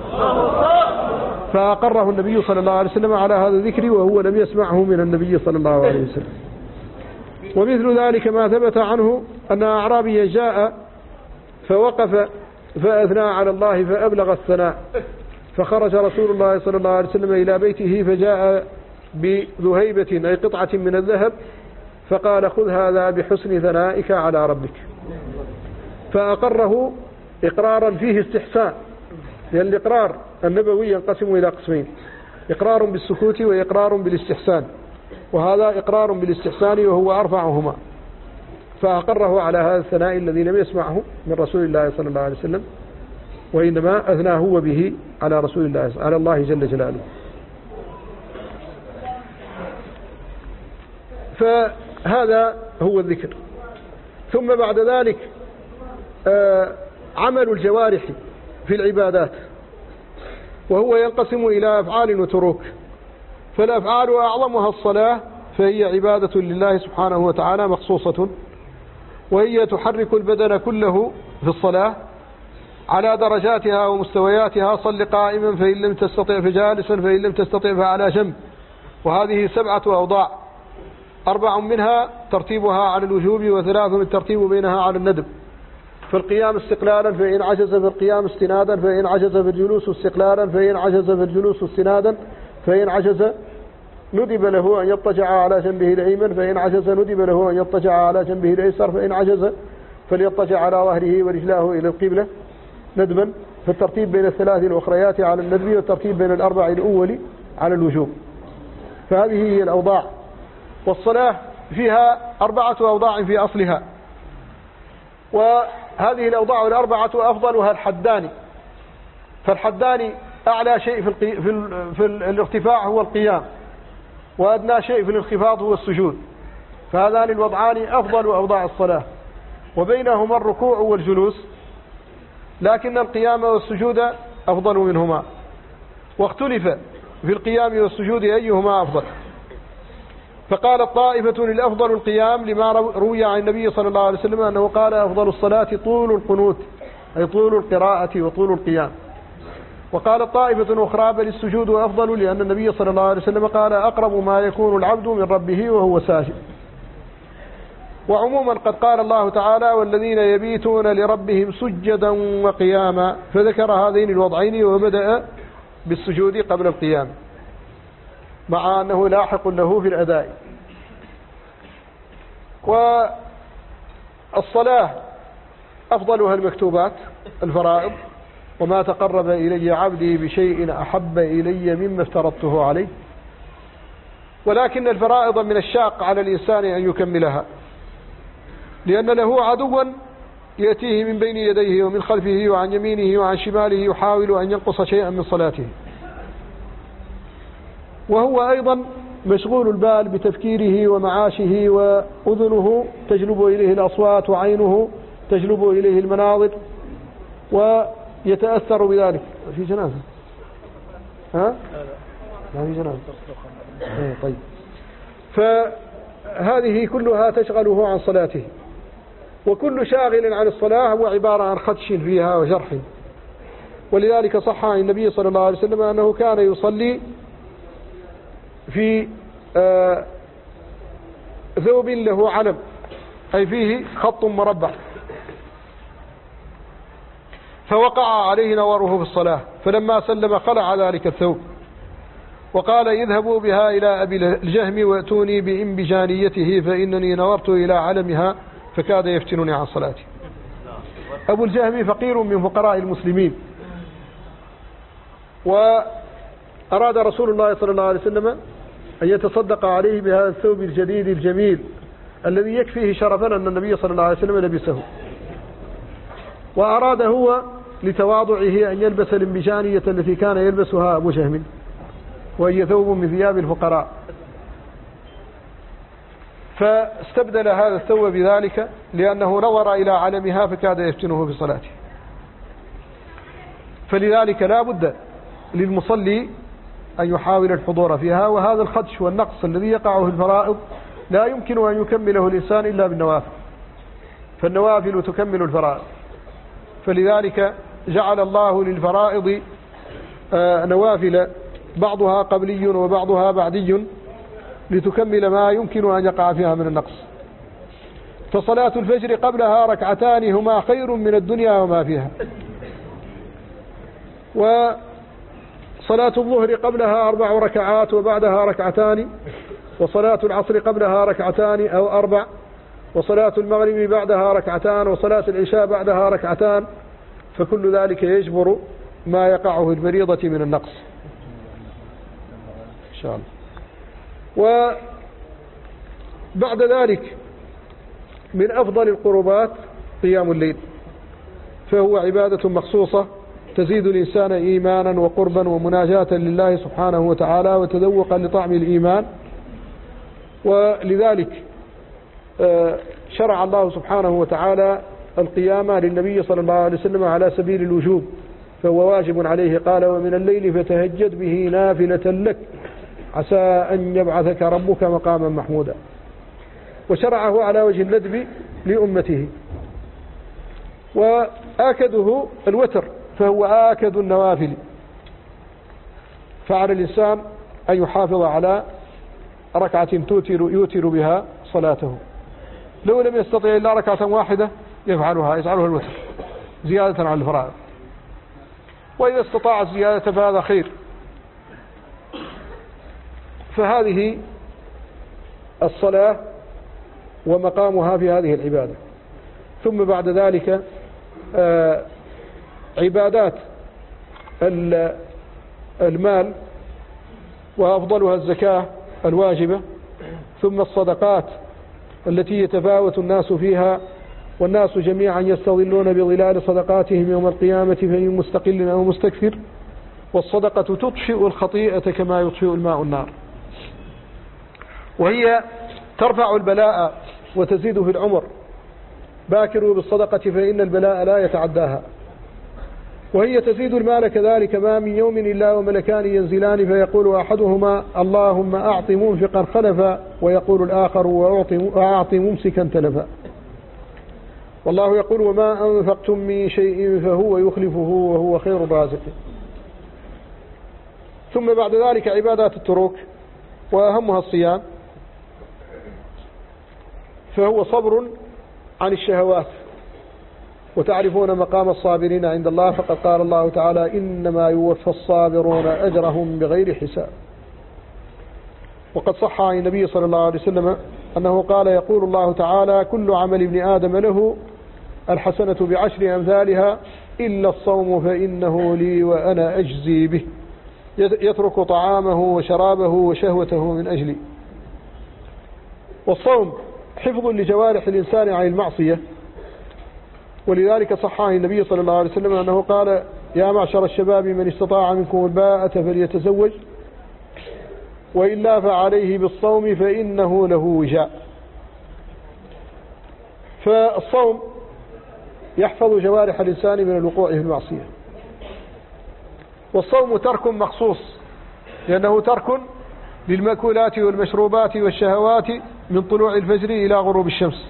فأقره النبي صلى الله عليه وسلم على هذا الذكر، وهو لم يسمعه من النبي صلى الله عليه وسلم. ومثل ذلك ما ثبت عنه أن أعرابيا جاء فوقف فأثنى على الله فأبلغ الثناء، فخرج رسول الله صلى الله عليه وسلم إلى بيته فجاء بذهيبة أي قطعة من الذهب، فقال خذ هذا بحسن ثنائك على ربك. فأقره إقرارا فيه استحسان، لأن الإقرار النبوي ينقسم إلى قسمين: إقرار بالسكوت وإقرار بالاستحسان، وهذا إقرار بالاستحسان وهو أرفعهما. فأقره على هذا الثناء الذي لم يسمعه من رسول الله صلى الله عليه وسلم، وإنما أثنى هو به على رسول الله على الله جل جلاله. فهذا هو الذكر. ثم بعد ذلك عمل الجوارح في العبادات، وهو ينقسم إلى أفعال وتروك. فالأفعال أعظمها الصلاة، فهي عبادة لله سبحانه وتعالى مخصوصة، وهي تحرك البدن كله في الصلاة على درجاتها ومستوياتها. صل قائما فإن لم تستطع فجالسا فإن لم تستطع فعلى جنب. وهذه 7 أوضاع، 4 منها ترتيبها على الوجوب، و3 الترتيب بينها على الندب. فالقيام استقلالا فإن عجز فالقيام استنادا، فإن عجز فالجلوس استقلالا، فإن عجز فالجلوس استنادا، فإن عجز ندب له أن يضطجع على جنبه الأيمن، فإن عجز ندب له أن يضطجع على جنبه الأيسر، فإن عجز فليضطجع على ظهره ورجلاه إلى القبلة ندبا. فالترتيب بين ال3 الأخريات على الندب، والترتيب بين ال4 الأول على الوجوب. فهذه هي الأوضاع. والصلاة فيها 4 أوضاع في أصلها، وهذه الأوضاع الأربعة أفضلها الحدان. فالحدان أعلى شيء في الارتفاع هو القيام، وأدنى شيء في الانخفاض هو السجود، فهذان الوضعان أفضل أوضاع الصلاة، وبينهما الركوع والجلوس، لكن القيام والسجود أفضل منهما، واختلف في القيام والسجود أيهما أفضل. فقال طائفة الأفضل القيام لما روي عن النبي صلى الله عليه وسلم أنه قال أفضل الصلاة طول القنوت، أي طول القراءة وطول القيام. وقال طائفة أخرى بل السجود أفضل، لأن النبي صلى الله عليه وسلم قال أقرب ما يكون العبد من ربه وهو ساجد. وعموما قد قال الله تعالى والذين يبيتون لربهم سجدا وقياما، فذكر هذين الوضعين وبدأ بالسجود قبل القيام، مع أنه لاحق له في الأداء. والصلاة أفضلها المكتوبات الفرائض، وما تقرب إلي عبدي بشيء أحب إلي مما افترضته عليه. ولكن الفرائض من الشاق على الإنسان أن يكملها، لأن له عدوا يأتيه من بين يديه ومن خلفه وعن يمينه وعن شماله يحاول أن ينقص شيئا من صلاته، وهو أيضا مشغول البال بتفكيره ومعاشه، وأذنه تجلب إليه الأصوات، وعينه تجلب إليه المناظر، ويتأثر بذلك. في جنازة؟ ها؟ لا في جنازة. طيب. فهذه كلها تشغله عن صلاته، وكل شاغل عن الصلاة هو عبارة عن خدش فيها وجرح. ولذلك صح عن النبي صلى الله عليه وسلم أنه كان يصلي في ثوب له علم، أي فيه خط مربع، فوقع عليه نوره في الصلاة، فلما سلم خلع ذلك الثوب وقال اذهبوا بها إلى أبي الجهم وأتوني بإنبجانيته فإنني نظرت إلى علمها فكاد يفتنني عن صلاتي. أبو الجهم فقير من فقراء المسلمين، وأراد رسول الله صلى الله عليه وسلم أن يتصدق عليه بهذا الثوب الجديد الجميل الذي يكفيه شرفا أن النبي صلى الله عليه وسلم لبسه، وأراد هو لتواضعه أن يلبس الانبجانية التي كان يلبسها أبو جهم، وهي ثوب من ثياب الفقراء، فاستبدل هذا الثوب بذلك لأنه نظر إلى علمها فكاد يفتنه في صلاته. فلذلك لا بد للمصلي أن يحاول الحضور فيها، وهذا الخدش والنقص الذي يقع في الفرائض لا يمكن أن يكمله الإنسان إلا بالنوافل، فالنوافل تكمل الفرائض. فلذلك جعل الله للفرائض نوافل بعضها قبلي وبعضها بعدي لتكمل ما يمكن أن يقع فيها من النقص. فصلاة الفجر قبلها ركعتان هما خير من الدنيا وما فيها، وصلاة الظهر قبلها 4 ركعات وبعدها ركعتان، وصلاة العصر قبلها ركعتان أو 4، وصلاة المغرب بعدها ركعتان، وصلاة العشاء بعدها ركعتان، فكل ذلك يجبر ما يقع في المريضة من النقص إن شاء الله. وبعد ذلك من أفضل القربات قيام الليل، فهو عبادة مخصوصة تزيد الإنسان إيمانا وقربا ومناجاة لله سبحانه وتعالى وتذوقا لطعم الإيمان. ولذلك شرع الله سبحانه وتعالى القيام للنبي صلى الله عليه وسلم على سبيل الوجوب، فهو واجب عليه. قال ومن الليل فتهجد به نافلة لك عسى أن يبعثك ربك مقاما محمودا. وشرعه على وجه الندب لأمته. وآكده الوتر، فهو آكد النوافل، فعلى الإنسان أن يحافظ على ركعة يوتر بها صلاته. لو لم يستطيع إلا ركعة واحدة يجعلها الوتر زيادة على الفرائض، وإذا استطاع الزيادة فهذا خير. فهذه الصلاة ومقامها في هذه العبادة. ثم بعد ذلك عبادات المال، وأفضلها الزكاة الواجبة، ثم الصدقات التي يتفاوت الناس فيها والناس جميعا يستظلون بظلال صدقاتهم يوم القيامة فإن مستقل أو مستكثر، والصدقة تطفئ الخطيئة كما يطفئ الماء النار، وهي ترفع البلاء وتزيد في العمر. باكروا بالصدقة فإن البلاء لا يتعداها. وهي تزيد المال كذلك، ما من يوم إلا وملكان ينزلان فيقول أحدهما اللهم أعط منفقا خلفا، ويقول الآخر وأعط ممسكا تلفا. والله يقول وما أنفقتم من شيء فهو يخلفه وهو خير الرازقين. ثم بعد ذلك عبادات التروك، وأهمها الصيام، فهو صبر عن الشهوات. وتعرفون مقام الصابرين عند الله، فقد قال الله تعالى إنما يوفى الصابرون أجرهم بغير حساب. وقد صح عن النبي صلى الله عليه وسلم أنه قال يقول الله تعالى كل عمل ابن آدم له الحسنة بعشر أمثالها إلا الصوم فإنه لي وأنا أجزي به، يترك طعامه وشرابه وشهوته من أجلي. والصوم حفظ لجوارح الإنسان عن المعصية، ولذلك صح عن النبي صلى الله عليه وسلم أنه قال يا معشر الشباب من استطاع منكم الباءة فليتزوج وإلا فعليه بالصوم فإنه له وجاء. فالصوم يحفظ جوارح الإنسان من الوقوع في المعصية. والصوم ترك مخصوص، لأنه ترك للمأكولات والمشروبات والشهوات من طلوع الفجر إلى غروب الشمس.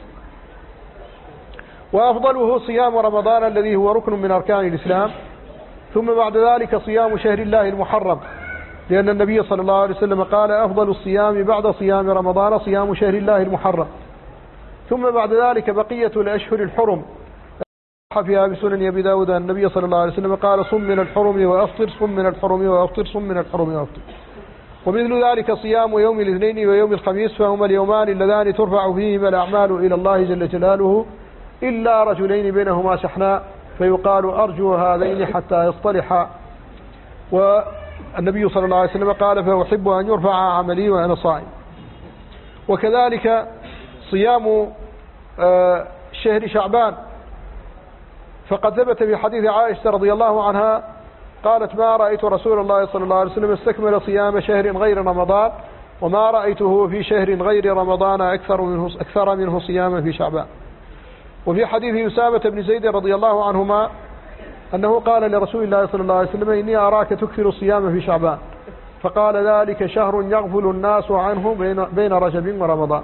وأفضله صيام رمضان الذي هو ركن من أركان الإسلام، ثم بعد ذلك صيام شهر الله المحرم، لأن النبي صلى الله عليه وسلم قال أفضل الصيام بعد صيام رمضان صيام شهر الله المحرم. ثم بعد ذلك بقية الأشهر الحرم فيها بسنن أبي داود النبي صلى الله عليه وسلم قال صم من الحرم وأفطر، صم من الحرم وأفطر، صم من الحرم وأفطر. ومثل ذلك صيام يوم الاثنين ويوم الخميس، فهما اليومان اللذان ترفع فيهما الأعمال إلى الله جل جلاله إلا رجلين بينهما شحناء فيقال أرجو هذين حتى يصطلحا. والنبي صلى الله عليه وسلم قال فأحب أن يرفع عملي وأنا صائم. وكذلك صيام شهر شعبان، فقد ثبت في حديث عائشة رضي الله عنها قالت ما رأيت رسول الله صلى الله عليه وسلم استكمل صيام شهر غير رمضان، وما رأيته في شهر غير رمضان أكثر منه صياما في شعبان. وفي حديث أسامة بن زيد رضي الله عنهما أنه قال لرسول الله صلى الله عليه وسلم إني أراك تكثر الصيام في شعبان، فقال ذلك شهر يغفل الناس عنه بين رجب ورمضان.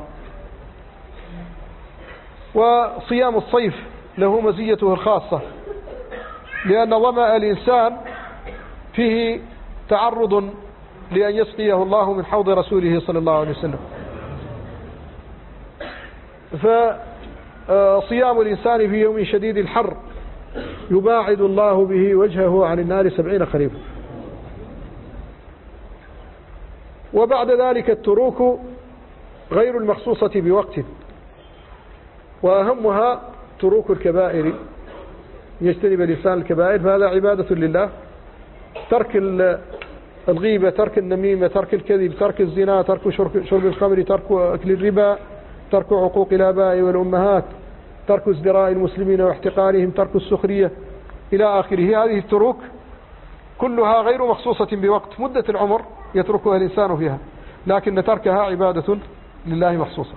وصيام الصيف له مزيته الخاصة، لأن ظمأ الإنسان فيه تعرض لأن يسقيه الله من حوض رسوله صلى الله عليه وسلم. فصيام الإنسان في يوم شديد الحر يباعد الله به وجهه عن النار 70 خريفا. وبعد ذلك التروك غير المخصوصة بوقت، وأهمها تروك الكبائر، يجتنب الإنسان الكبائر، فهذا عبادة لله. ترك الغيبة، ترك النميمة، ترك الكذب، ترك الزنا، ترك شرب الخمر، ترك أكل الربا، ترك عقوق الآباء والأمهات، ترك ازدراء المسلمين واحتقارهم، ترك السخرية إلى آخره. هذه التروك كلها غير مخصوصة بوقت، مدة العمر يتركها الإنسان فيها، لكن تركها عبادة لله مخصوصة.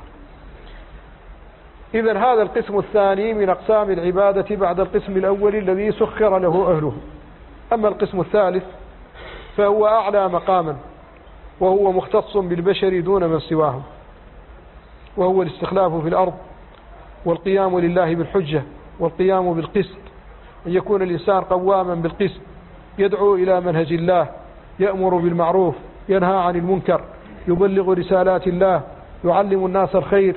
إذن هذا القسم الثاني من أقسام العبادة بعد القسم الأول الذي سخر له أهله. أما القسم الثالث فهو أعلى مقاما، وهو مختص بالبشر دون من سواهم، وهو الاستخلاف في الأرض والقيام لله بالحجة والقيام بالقسط، أن يكون الإنسان قواما بالقسط، يدعو إلى منهج الله، يأمر بالمعروف، ينهى عن المنكر، يبلغ رسالات الله، يعلم الناس الخير،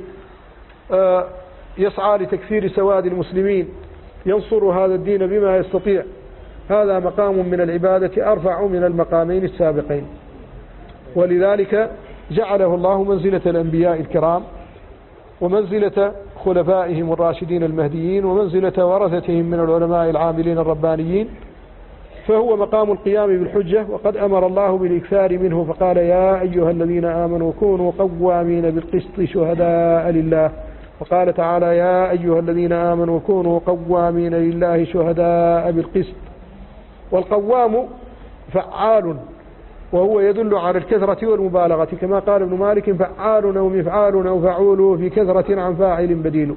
يسعى لتكثير سواد المسلمين، ينصر هذا الدين بما يستطيع. هذا مقام من العبادة أرفع من المقامين السابقين، ولذلك جعله الله منزلة الأنبياء الكرام، ومنزلة خلفائهم الراشدين المهديين، ومنزلة ورثتهم من العلماء العاملين الربانيين. فهو مقام القيام بالحجة، وقد أمر الله بالإكثار منه فقال يا أيها الذين آمنوا كونوا قوامين بالقسط شهداء لله وقال تعالى يا أيها الذين آمنوا كونوا قوامين لله شهداء بالقسط. والقوام فعال، وهو يدل على الكثرة والمبالغة، كما قال ابن مالك فعال أو مفعال أو فعول في كثرة عن فاعل بديل.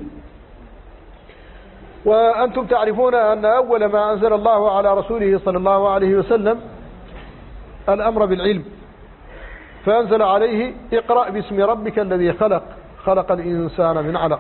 وأنتم تعرفون أن أول ما أنزل الله على رسوله صلى الله عليه وسلم الأمر بالعلم، فأنزل عليه اقرأ باسم ربك الذي خلق، خلق الإنسان من علق.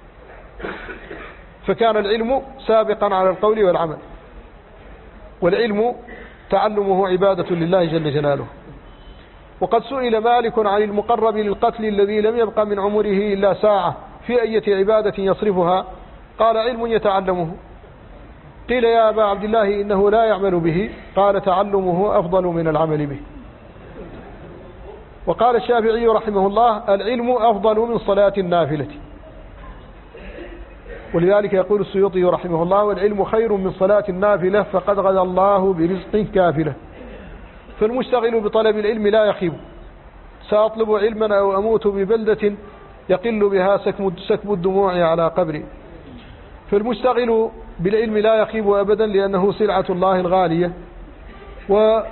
فكان العلم سابقا على القول والعمل، والعلم تعلمه عبادة لله جل جلاله. وقد سئل مالك عن المقرب للقتل الذي لم يبق من عمره إلا ساعة في أية عبادة يصرفها؟ قال علم يتعلمه. قيل يا أبا عبد الله إنه لا يعمل به، قال تعلمه أفضل من العمل به. وقال الشافعي رحمه الله العلم أفضل من صلاة النافلة. ولذلك يقول السيوطي رحمه الله والعلم خير من صلاة النافلة فقد غدا الله برزق كافلة. فالمشتغل بطلب العلم لا يخيب. سأطلب علما أو أموت ببلدة يقل بها سكب الدموع على قبري. فالمشتغل بالعلم لا يخيب أبدا، لأنه سلعة الله الغالية. ولم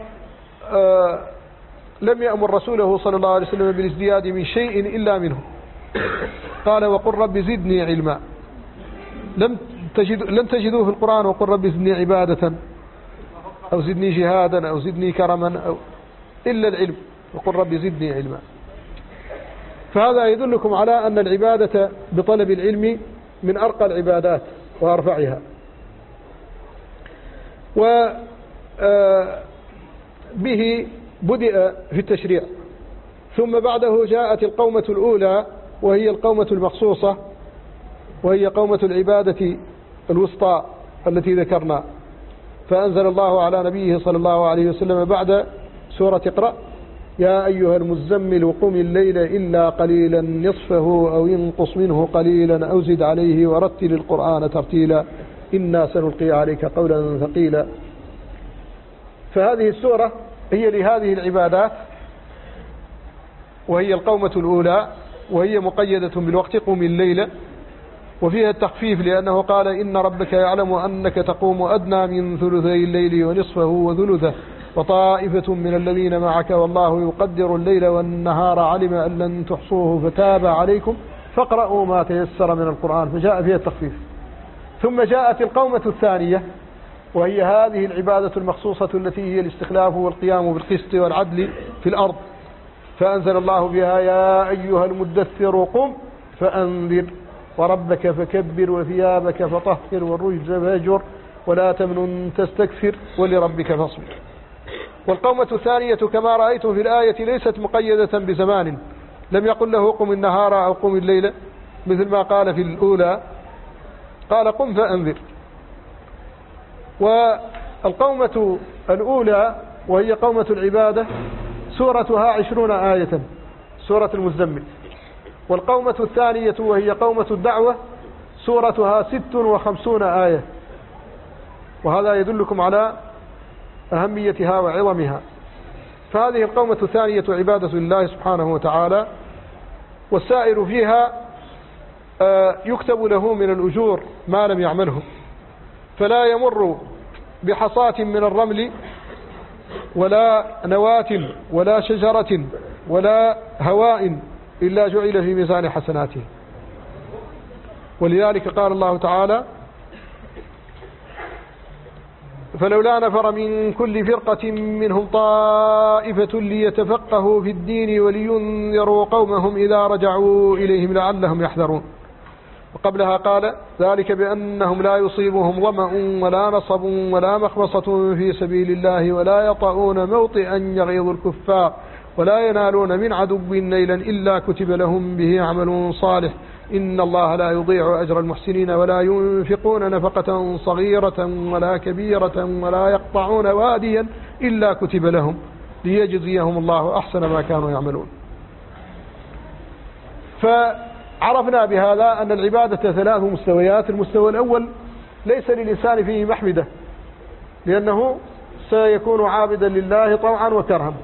يأمر رسوله صلى الله عليه وسلم بالازدياد من شيء إلا منه. قال وقل رب زدني علما. لن تجدوه في القرآن وقل رب زدني عبادة أو زدني جهادا أو زدني كرما إلا العلم، وقل رب زدني علما. فهذا يدلكم على أن العبادة بطلب العلم من أرقى العبادات وأرفعها. وبه بدأ في التشريع، ثم بعده جاءت القومة الأولى وهي القومة المخصوصة، وهي قومة العبادة الوسطى التي ذكرنا. فأنزل الله على نبيه صلى الله عليه وسلم بعد سورة اقرأ يا أيها المزمل قم الليل إلا قليلا نصفه أو ينقص منه قليلا أو زد عليه ورتل القرآن ترتيلا إنا سنلقي عليك قولا ثقيلا. فهذه السورة هي لهذه العبادات، وهي القومة الأولى، وهي مقيدة بالوقت قم الليل، وفيها التخفيف لأنه قال إن ربك يعلم أنك تقوم أدنى من ثلثي الليل ونصفه وثلثه وطائفة من الذين معك والله يقدر الليل والنهار علم أن لن تحصوه فتاب عليكم فاقرأوا ما تيسر من القرآن، فجاء فيها التخفيف. ثم جاءت القومة الثانية وهي هذه العبادة المخصوصة التي هي الاستخلاف والقيام بالقسط والعدل في الأرض. فأنزل الله بها يا أيها المدثر قم فأنذر وربك فكبر وثيابك فطهر والرجز فاهجر ولا تمنن تستكثر ولربك فاصبر. والقومة الثانية كما رأيتم في الآية ليست مقيدة بزمان، لم يقل له قم النهار أو قم الليل مثل ما قال في الأولى، قال قم فأنذر. والقومة الأولى وهي قومة العبادة سورتها 20 آية، سورة المزمل. والقومة الثانية وهي قومة الدعوة سورتها 56 آية، وهذا يدلكم على أهميتها وعظمها. فهذه القومة الثانية عبادة لله سبحانه وتعالى، والسائر فيها يكتب له من الأجور ما لم يعمله، فلا يمر بحصاة من الرمل ولا نواة ولا شجرة ولا هواء إلا جعل في ميزان حسناته. ولذلك قال الله تعالى فلولا نفر من كل فرقة منهم طائفة ليتفقهوا في الدين ولينذروا قومهم إذا رجعوا إليهم لعلهم يحذرون. وقبلها قال ذلك بأنهم لا يصيبهم ظمأ ولا نصب ولا مخمصة في سبيل الله ولا يطؤون موطئا يغيظ الكفار ولا ينالون من عدو نيلا إلا كتب لهم به عمل صالح إن الله لا يضيع أجر المحسنين ولا ينفقون نفقة صغيرة ولا كبيرة ولا يقطعون واديا إلا كتب لهم ليجزيهم الله أحسن ما كانوا يعملون. فعرفنا بهذا أن العبادة 3 مستويات. المستوى الأول ليس للإنسان فيه محمدة، لأنه سيكون عابدا لله طوعا وكرها،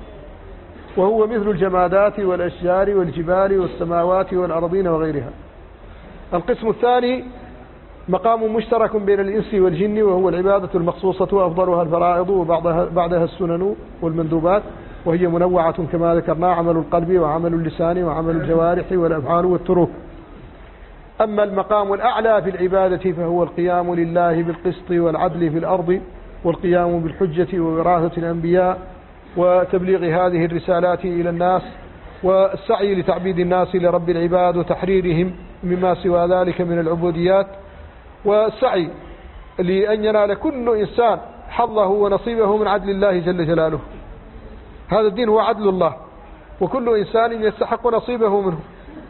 وهو مثل الجمادات والأشجار والجبال والسماوات والأرضين وغيرها. القسم الثاني مقام مشترك بين الإنس والجن، وهو العبادة المخصوصة وأفضلها الفرائض وبعدها السنن والمندوبات، وهي منوعة كما ذكرنا: عمل القلب وعمل اللسان وعمل الجوارح والأفعال والتروك. أما المقام الأعلى في العبادة فهو القيام لله بالقسط والعدل في الأرض، والقيام بالحجة ووراثة الأنبياء وتبليغ هذه الرسالات إلى الناس، والسعي لتعبيد الناس لرب العباد وتحريرهم مما سوى ذلك من العبوديات، والسعي لأن ينال كل إنسان حظه ونصيبه من عدل الله جل جلاله. هذا الدين هو عدل الله، وكل إنسان يستحق نصيبه منه.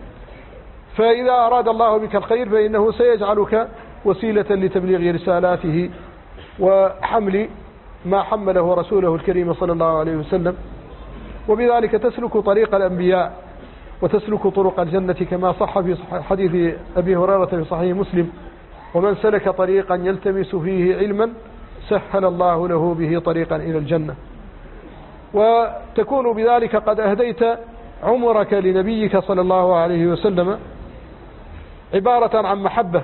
فإذا أراد الله بك الخير فإنه سيجعلك وسيلة لتبليغ رسالاته وحمل ما حمله رسوله الكريم صلى الله عليه وسلم، وبذلك تسلك طريق الأنبياء وتسلك طرق الجنة، كما صح في حديث أبي هريرة في صحيح مسلم: ومن سلك طريقا يلتمس فيه علما سهل الله له به طريقا إلى الجنة. وتكون بذلك قد أهديت عمرك لنبيك صلى الله عليه وسلم عبارة عن محبة،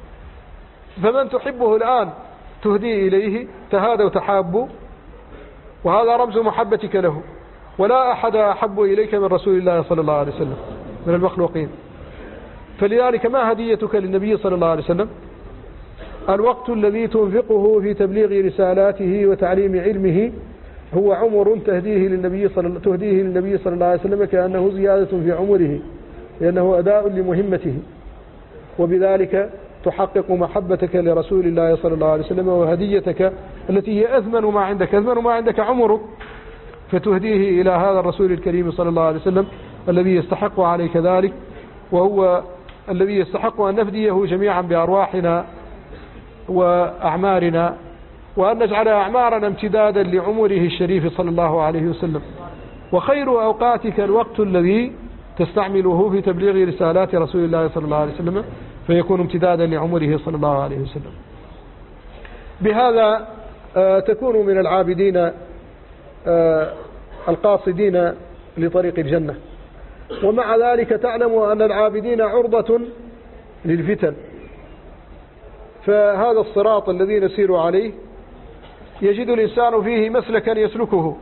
فمن تحبه الآن تهدي إليه تهادوا وتحابوا، وهذا رمز محبتك له. ولا أحد أحب إليك من رسول الله صلى الله عليه وسلم من المخلوقين. فلذلك ما هديتك للنبي صلى الله عليه وسلم؟ الوقت الذي تنفقه في تبليغ رسالاته وتعليم علمه هو عمر تهديه للنبي صلى الله عليه وسلم، كأنه زيادة في عمره، لأنه أداء لمهمته، وبذلك تحقق محبتك لرسول الله صلى الله عليه وسلم، وهديتك التي هي أثمن ما عندك عمرك، فتهديه إلى هذا الرسول الكريم صلى الله عليه وسلم الذي يستحق عليك ذلك، وهو الذي يستحق أن نفديه جميعا بأرواحنا وأعمارنا، وأن نجعل أعمارنا امتدادا لعمره الشريف صلى الله عليه وسلم. وخير أوقاتك الوقت الذي تستعمله في تبليغ رسالات رسول الله صلى الله عليه وسلم، فيكون امتدادا لعمره صلى الله عليه وسلم. بهذا تكون من العابدين القاصدين لطريق الجنة. ومع ذلك تعلم أن العابدين عرضة للفتن، فهذا الصراط الذي نسير عليه يجد الإنسان فيه مسلكا يسلكه،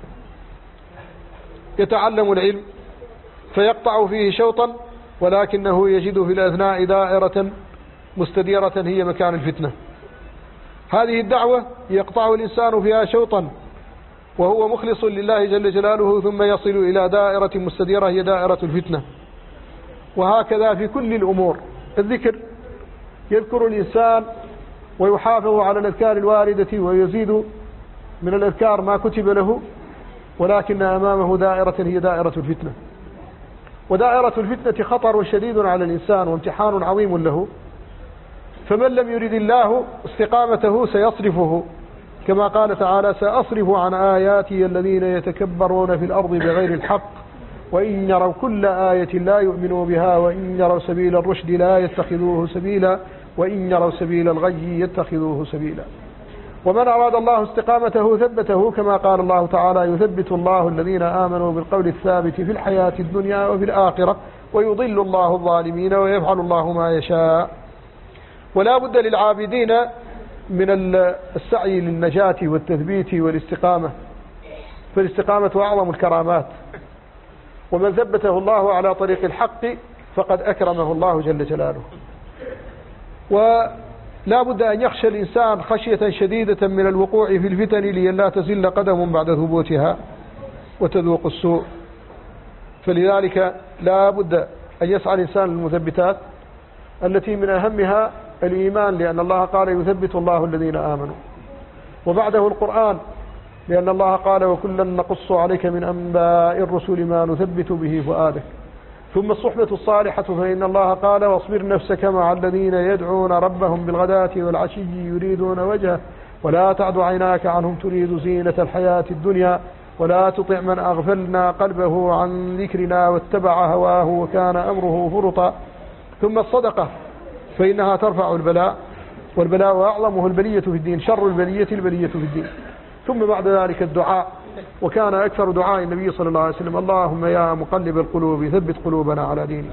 يتعلم العلم فيقطع فيه شوطا، ولكنه يجد في الأثناء دائرة مستديرة هي مكان الفتنة. هذه الدعوة يقطع الإنسان فيها شوطا وهو مخلص لله جل جلاله، ثم يصل إلى دائرة مستديرة هي دائرة الفتنة. وهكذا في كل الأمور. الذكر يذكر الإنسان ويحافظ على الأذكار الواردة ويزيد من الأذكار ما كتب له، ولكن أمامه دائرة هي دائرة الفتنة. ودائرة الفتنة خطر شديد على الإنسان وامتحان عظيم له، فمن لم يرد الله استقامته سيصرفه، كما قال تعالى: سأصرف عن آياتي الذين يتكبرون في الأرض بغير الحق وإن يروا كل آية لا يؤمنوا بها وإن يروا سبيل الرشد لا يتخذوه سبيلا وإن يروا سبيل الغي يتخذوه سبيلا. ومن أراد الله استقامته ثبته، كما قال الله تعالى: يثبت الله الذين آمنوا بالقول الثابت في الحياة الدنيا وفي الآخرة ويضل الله الظالمين ويفعل الله ما يشاء. ولا بد للعابدين من السعي للنجاة والتثبيت والاستقامة، فالاستقامة أعظم الكرامات، ومن ثبته الله على طريق الحق فقد أكرمه الله جل جلاله. ولا بد أن يخشى الإنسان خشية شديدة من الوقوع في الفتن لئلا تزل قدم بعد ثبوتها وتذوق السوء. فلذلك لا بد أن يسعى الإنسان للمثبتات التي من أهمها الإيمان، لأن الله قال: يثبت الله الذين آمنوا. وبعده القرآن، لأن الله قال: وكلا نقص عليك من أنباء الرسل ما نثبت به فؤادك. ثم الصحبة الصالحة، فإن الله قال: واصبر نفسك مع الذين يدعون ربهم بالغداة والعشي يريدون وجهه ولا تعد عيناك عنهم تريد زينة الحياة الدنيا ولا تطع من أغفلنا قلبه عن ذكرنا واتبع هواه وكان أمره فرطا. ثم الصدقة، فإنها ترفع البلاء، والبلاء أعظمه البلية في الدين، شر البلية البلية في الدين. ثم بعد ذلك الدعاء، وكان أكثر دعاء النبي صلى الله عليه وسلم: اللهم يا مقلب القلوب ثبت قلوبنا على دينك.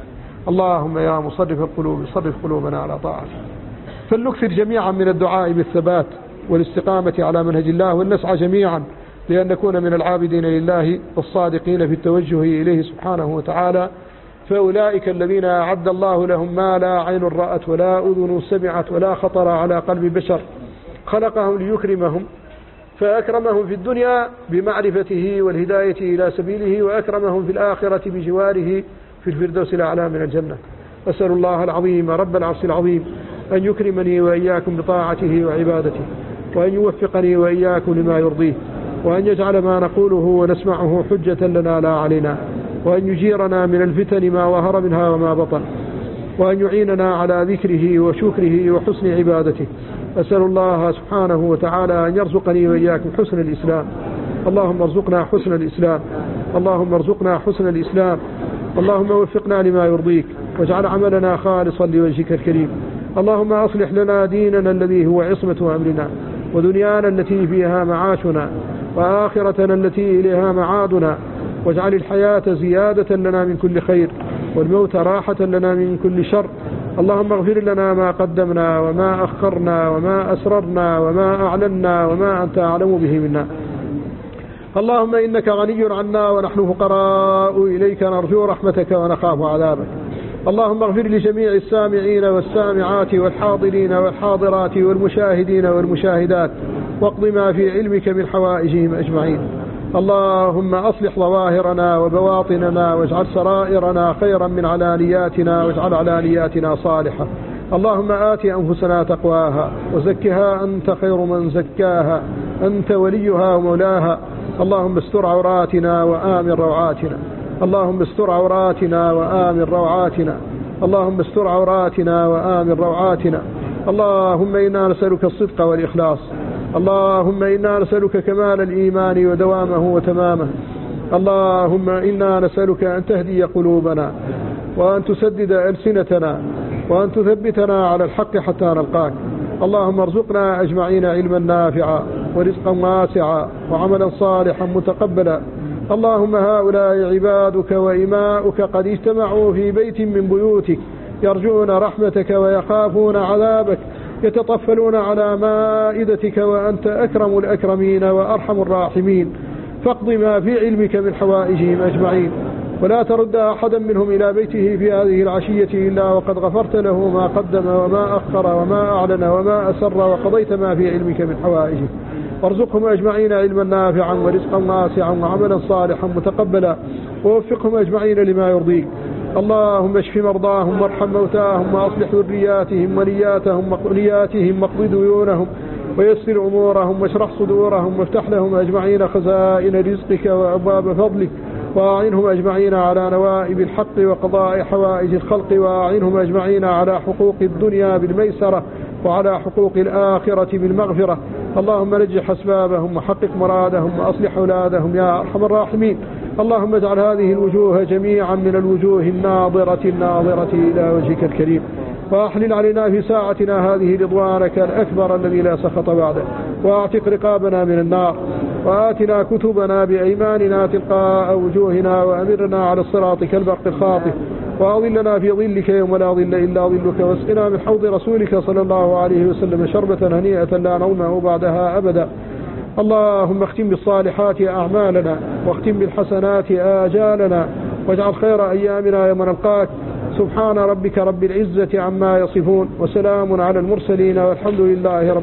اللهم يا مصرف القلوب صرف قلوبنا على طاعتك. فلنكثر جميعا من الدعاء بالثبات والاستقامة على منهج الله، ولنسعى جميعا لأن نكون من العابدين لله الصادقين في التوجه إليه سبحانه وتعالى. فأولئك الذين أعد الله لهم ما لا عين رأت ولا أذن سمعت ولا خطر على قلب بشر، خلقهم ليكرمهم فأكرمهم في الدنيا بمعرفته والهداية إلى سبيله، وأكرمهم في الآخرة بجواره في الفردوس الأعلى من الجنة. أسأل الله العظيم رب العرش العظيم أن يكرمني وإياكم بطاعته وعبادته، وأن يوفقني وإياكم لما يرضيه، وأن يجعل ما نقوله ونسمعه حجة لنا لا علينا، وأن يجيرنا من الفتن ما ظهر منها وما بطن، وأن يعيننا على ذكره وشكره وحسن عبادته. أسأل الله سبحانه وتعالى أن يرزقني وإياكم حسن الإسلام. اللهم ارزقنا حسن الإسلام، اللهم ارزقنا حسن الإسلام، اللهم وفقنا لما يرضيك، واجعل عملنا خالصا لوجهك الكريم. اللهم أصلح لنا ديننا الذي هو عصمة أمرنا، ودنيانا التي فيها معاشنا، وآخرتنا التي إليها معادنا، واجعل الحياة زيادة لنا من كل خير، والموت راحة لنا من كل شر. اللهم اغفر لنا ما قدمنا وما أخرنا وما أسررنا وما أعلنا وما أنت أعلم به منا. اللهم إنك غني عنا ونحن فقراء إليك، نرجو رحمتك ونخاف عذابك. اللهم اغفر لجميع السامعين والسامعات والحاضرين والحاضرات والمشاهدين والمشاهدات، واقض ما في علمك من حوائجهم أجمعين. اللهم أصلح ظواهرنا وبواطننا، واجعل سرائرنا خيرا من علانياتنا، واجعل علانياتنا صالحة. اللهم آت أنفسنا تقواها وزكها أنت خير من زكاها، أنت وليها ومولاها. اللهم استر عوراتنا وآمن روعاتنا، اللهم استر عوراتنا وآمن روعاتنا، اللهم استر عوراتنا وآمن روعاتنا. اللهم إنا نسألك الصدق والإخلاص، اللهم إنا نسألك كمال الإيمان ودوامه وتمامه. اللهم إنا نسألك أن تهدي قلوبنا، وأن تسدد ألسنتنا، وأن تثبتنا على الحق حتى نلقاك. اللهم ارزقنا أجمعين علما نافعا ورزقا واسعا وعملا صالحا متقبلا. اللهم هؤلاء عبادك وإماؤك قد اجتمعوا في بيت من بيوتك، يرجون رحمتك ويخافون عذابك، يتطفلون على مائدتك، وأنت أكرم الأكرمين وأرحم الراحمين. فاقض ما في علمك من حوائجهم أجمعين، ولا ترد أحدا منهم إلى بيته في هذه العشية إلا وقد غفرت له ما قدم وما أخر وما أعلن وما أسر، وقضيت ما في علمك من حوائجه. وارزقهم أجمعين علما نافعا ورزقا واسعا وعملا صالحا متقبلا، ووفقهم أجمعين لما يرضيك. اللهم اشف مرضاهم وارحم موتاهم، وأصلح ذرياتهم ونياتهم واقض ديونهم، ويسر أمورهم واشرح صدورهم، وافتح لهم أجمعين خزائن رزقك وأبواب فضلك، وأعنهم أجمعين على نوائب الحق وقضاء حوائج الخلق، وأعنهم أجمعين على حقوق الدنيا بالميسرة وعلى حقوق الآخرة بالمغفرة. اللهم نجح أسبابهم وحقق مرادهم وأصلح أولادهم يا أرحم الراحمين. اللهم اجعل هذه الوجوه جميعا من الوجوه الناظرة إلى وجهك الكريم، وأحلل علينا في ساعتنا هذه رضوانك الأكبر الذي لا سخط بعده، وأعتق رقابنا من النار، وآتنا كتبنا بأيماننا تلقاء وجوهنا، وأمرنا على الصراط كالبرق الخاطف، وأظلنا في ظلك يوم لا ظل إلا ظلك، واسقنا من حوض رسولك صلى الله عليه وسلم شربة هنيئة لا نظمأ بعدها أبدا. اللهم اختم بالصالحات أعمالنا، واختم بالحسنات آجالنا، واجعل خير أيامنا يوم نلقاك. سبحان ربك رب العزة عما يصفون، وسلام على المرسلين، والحمد لله رب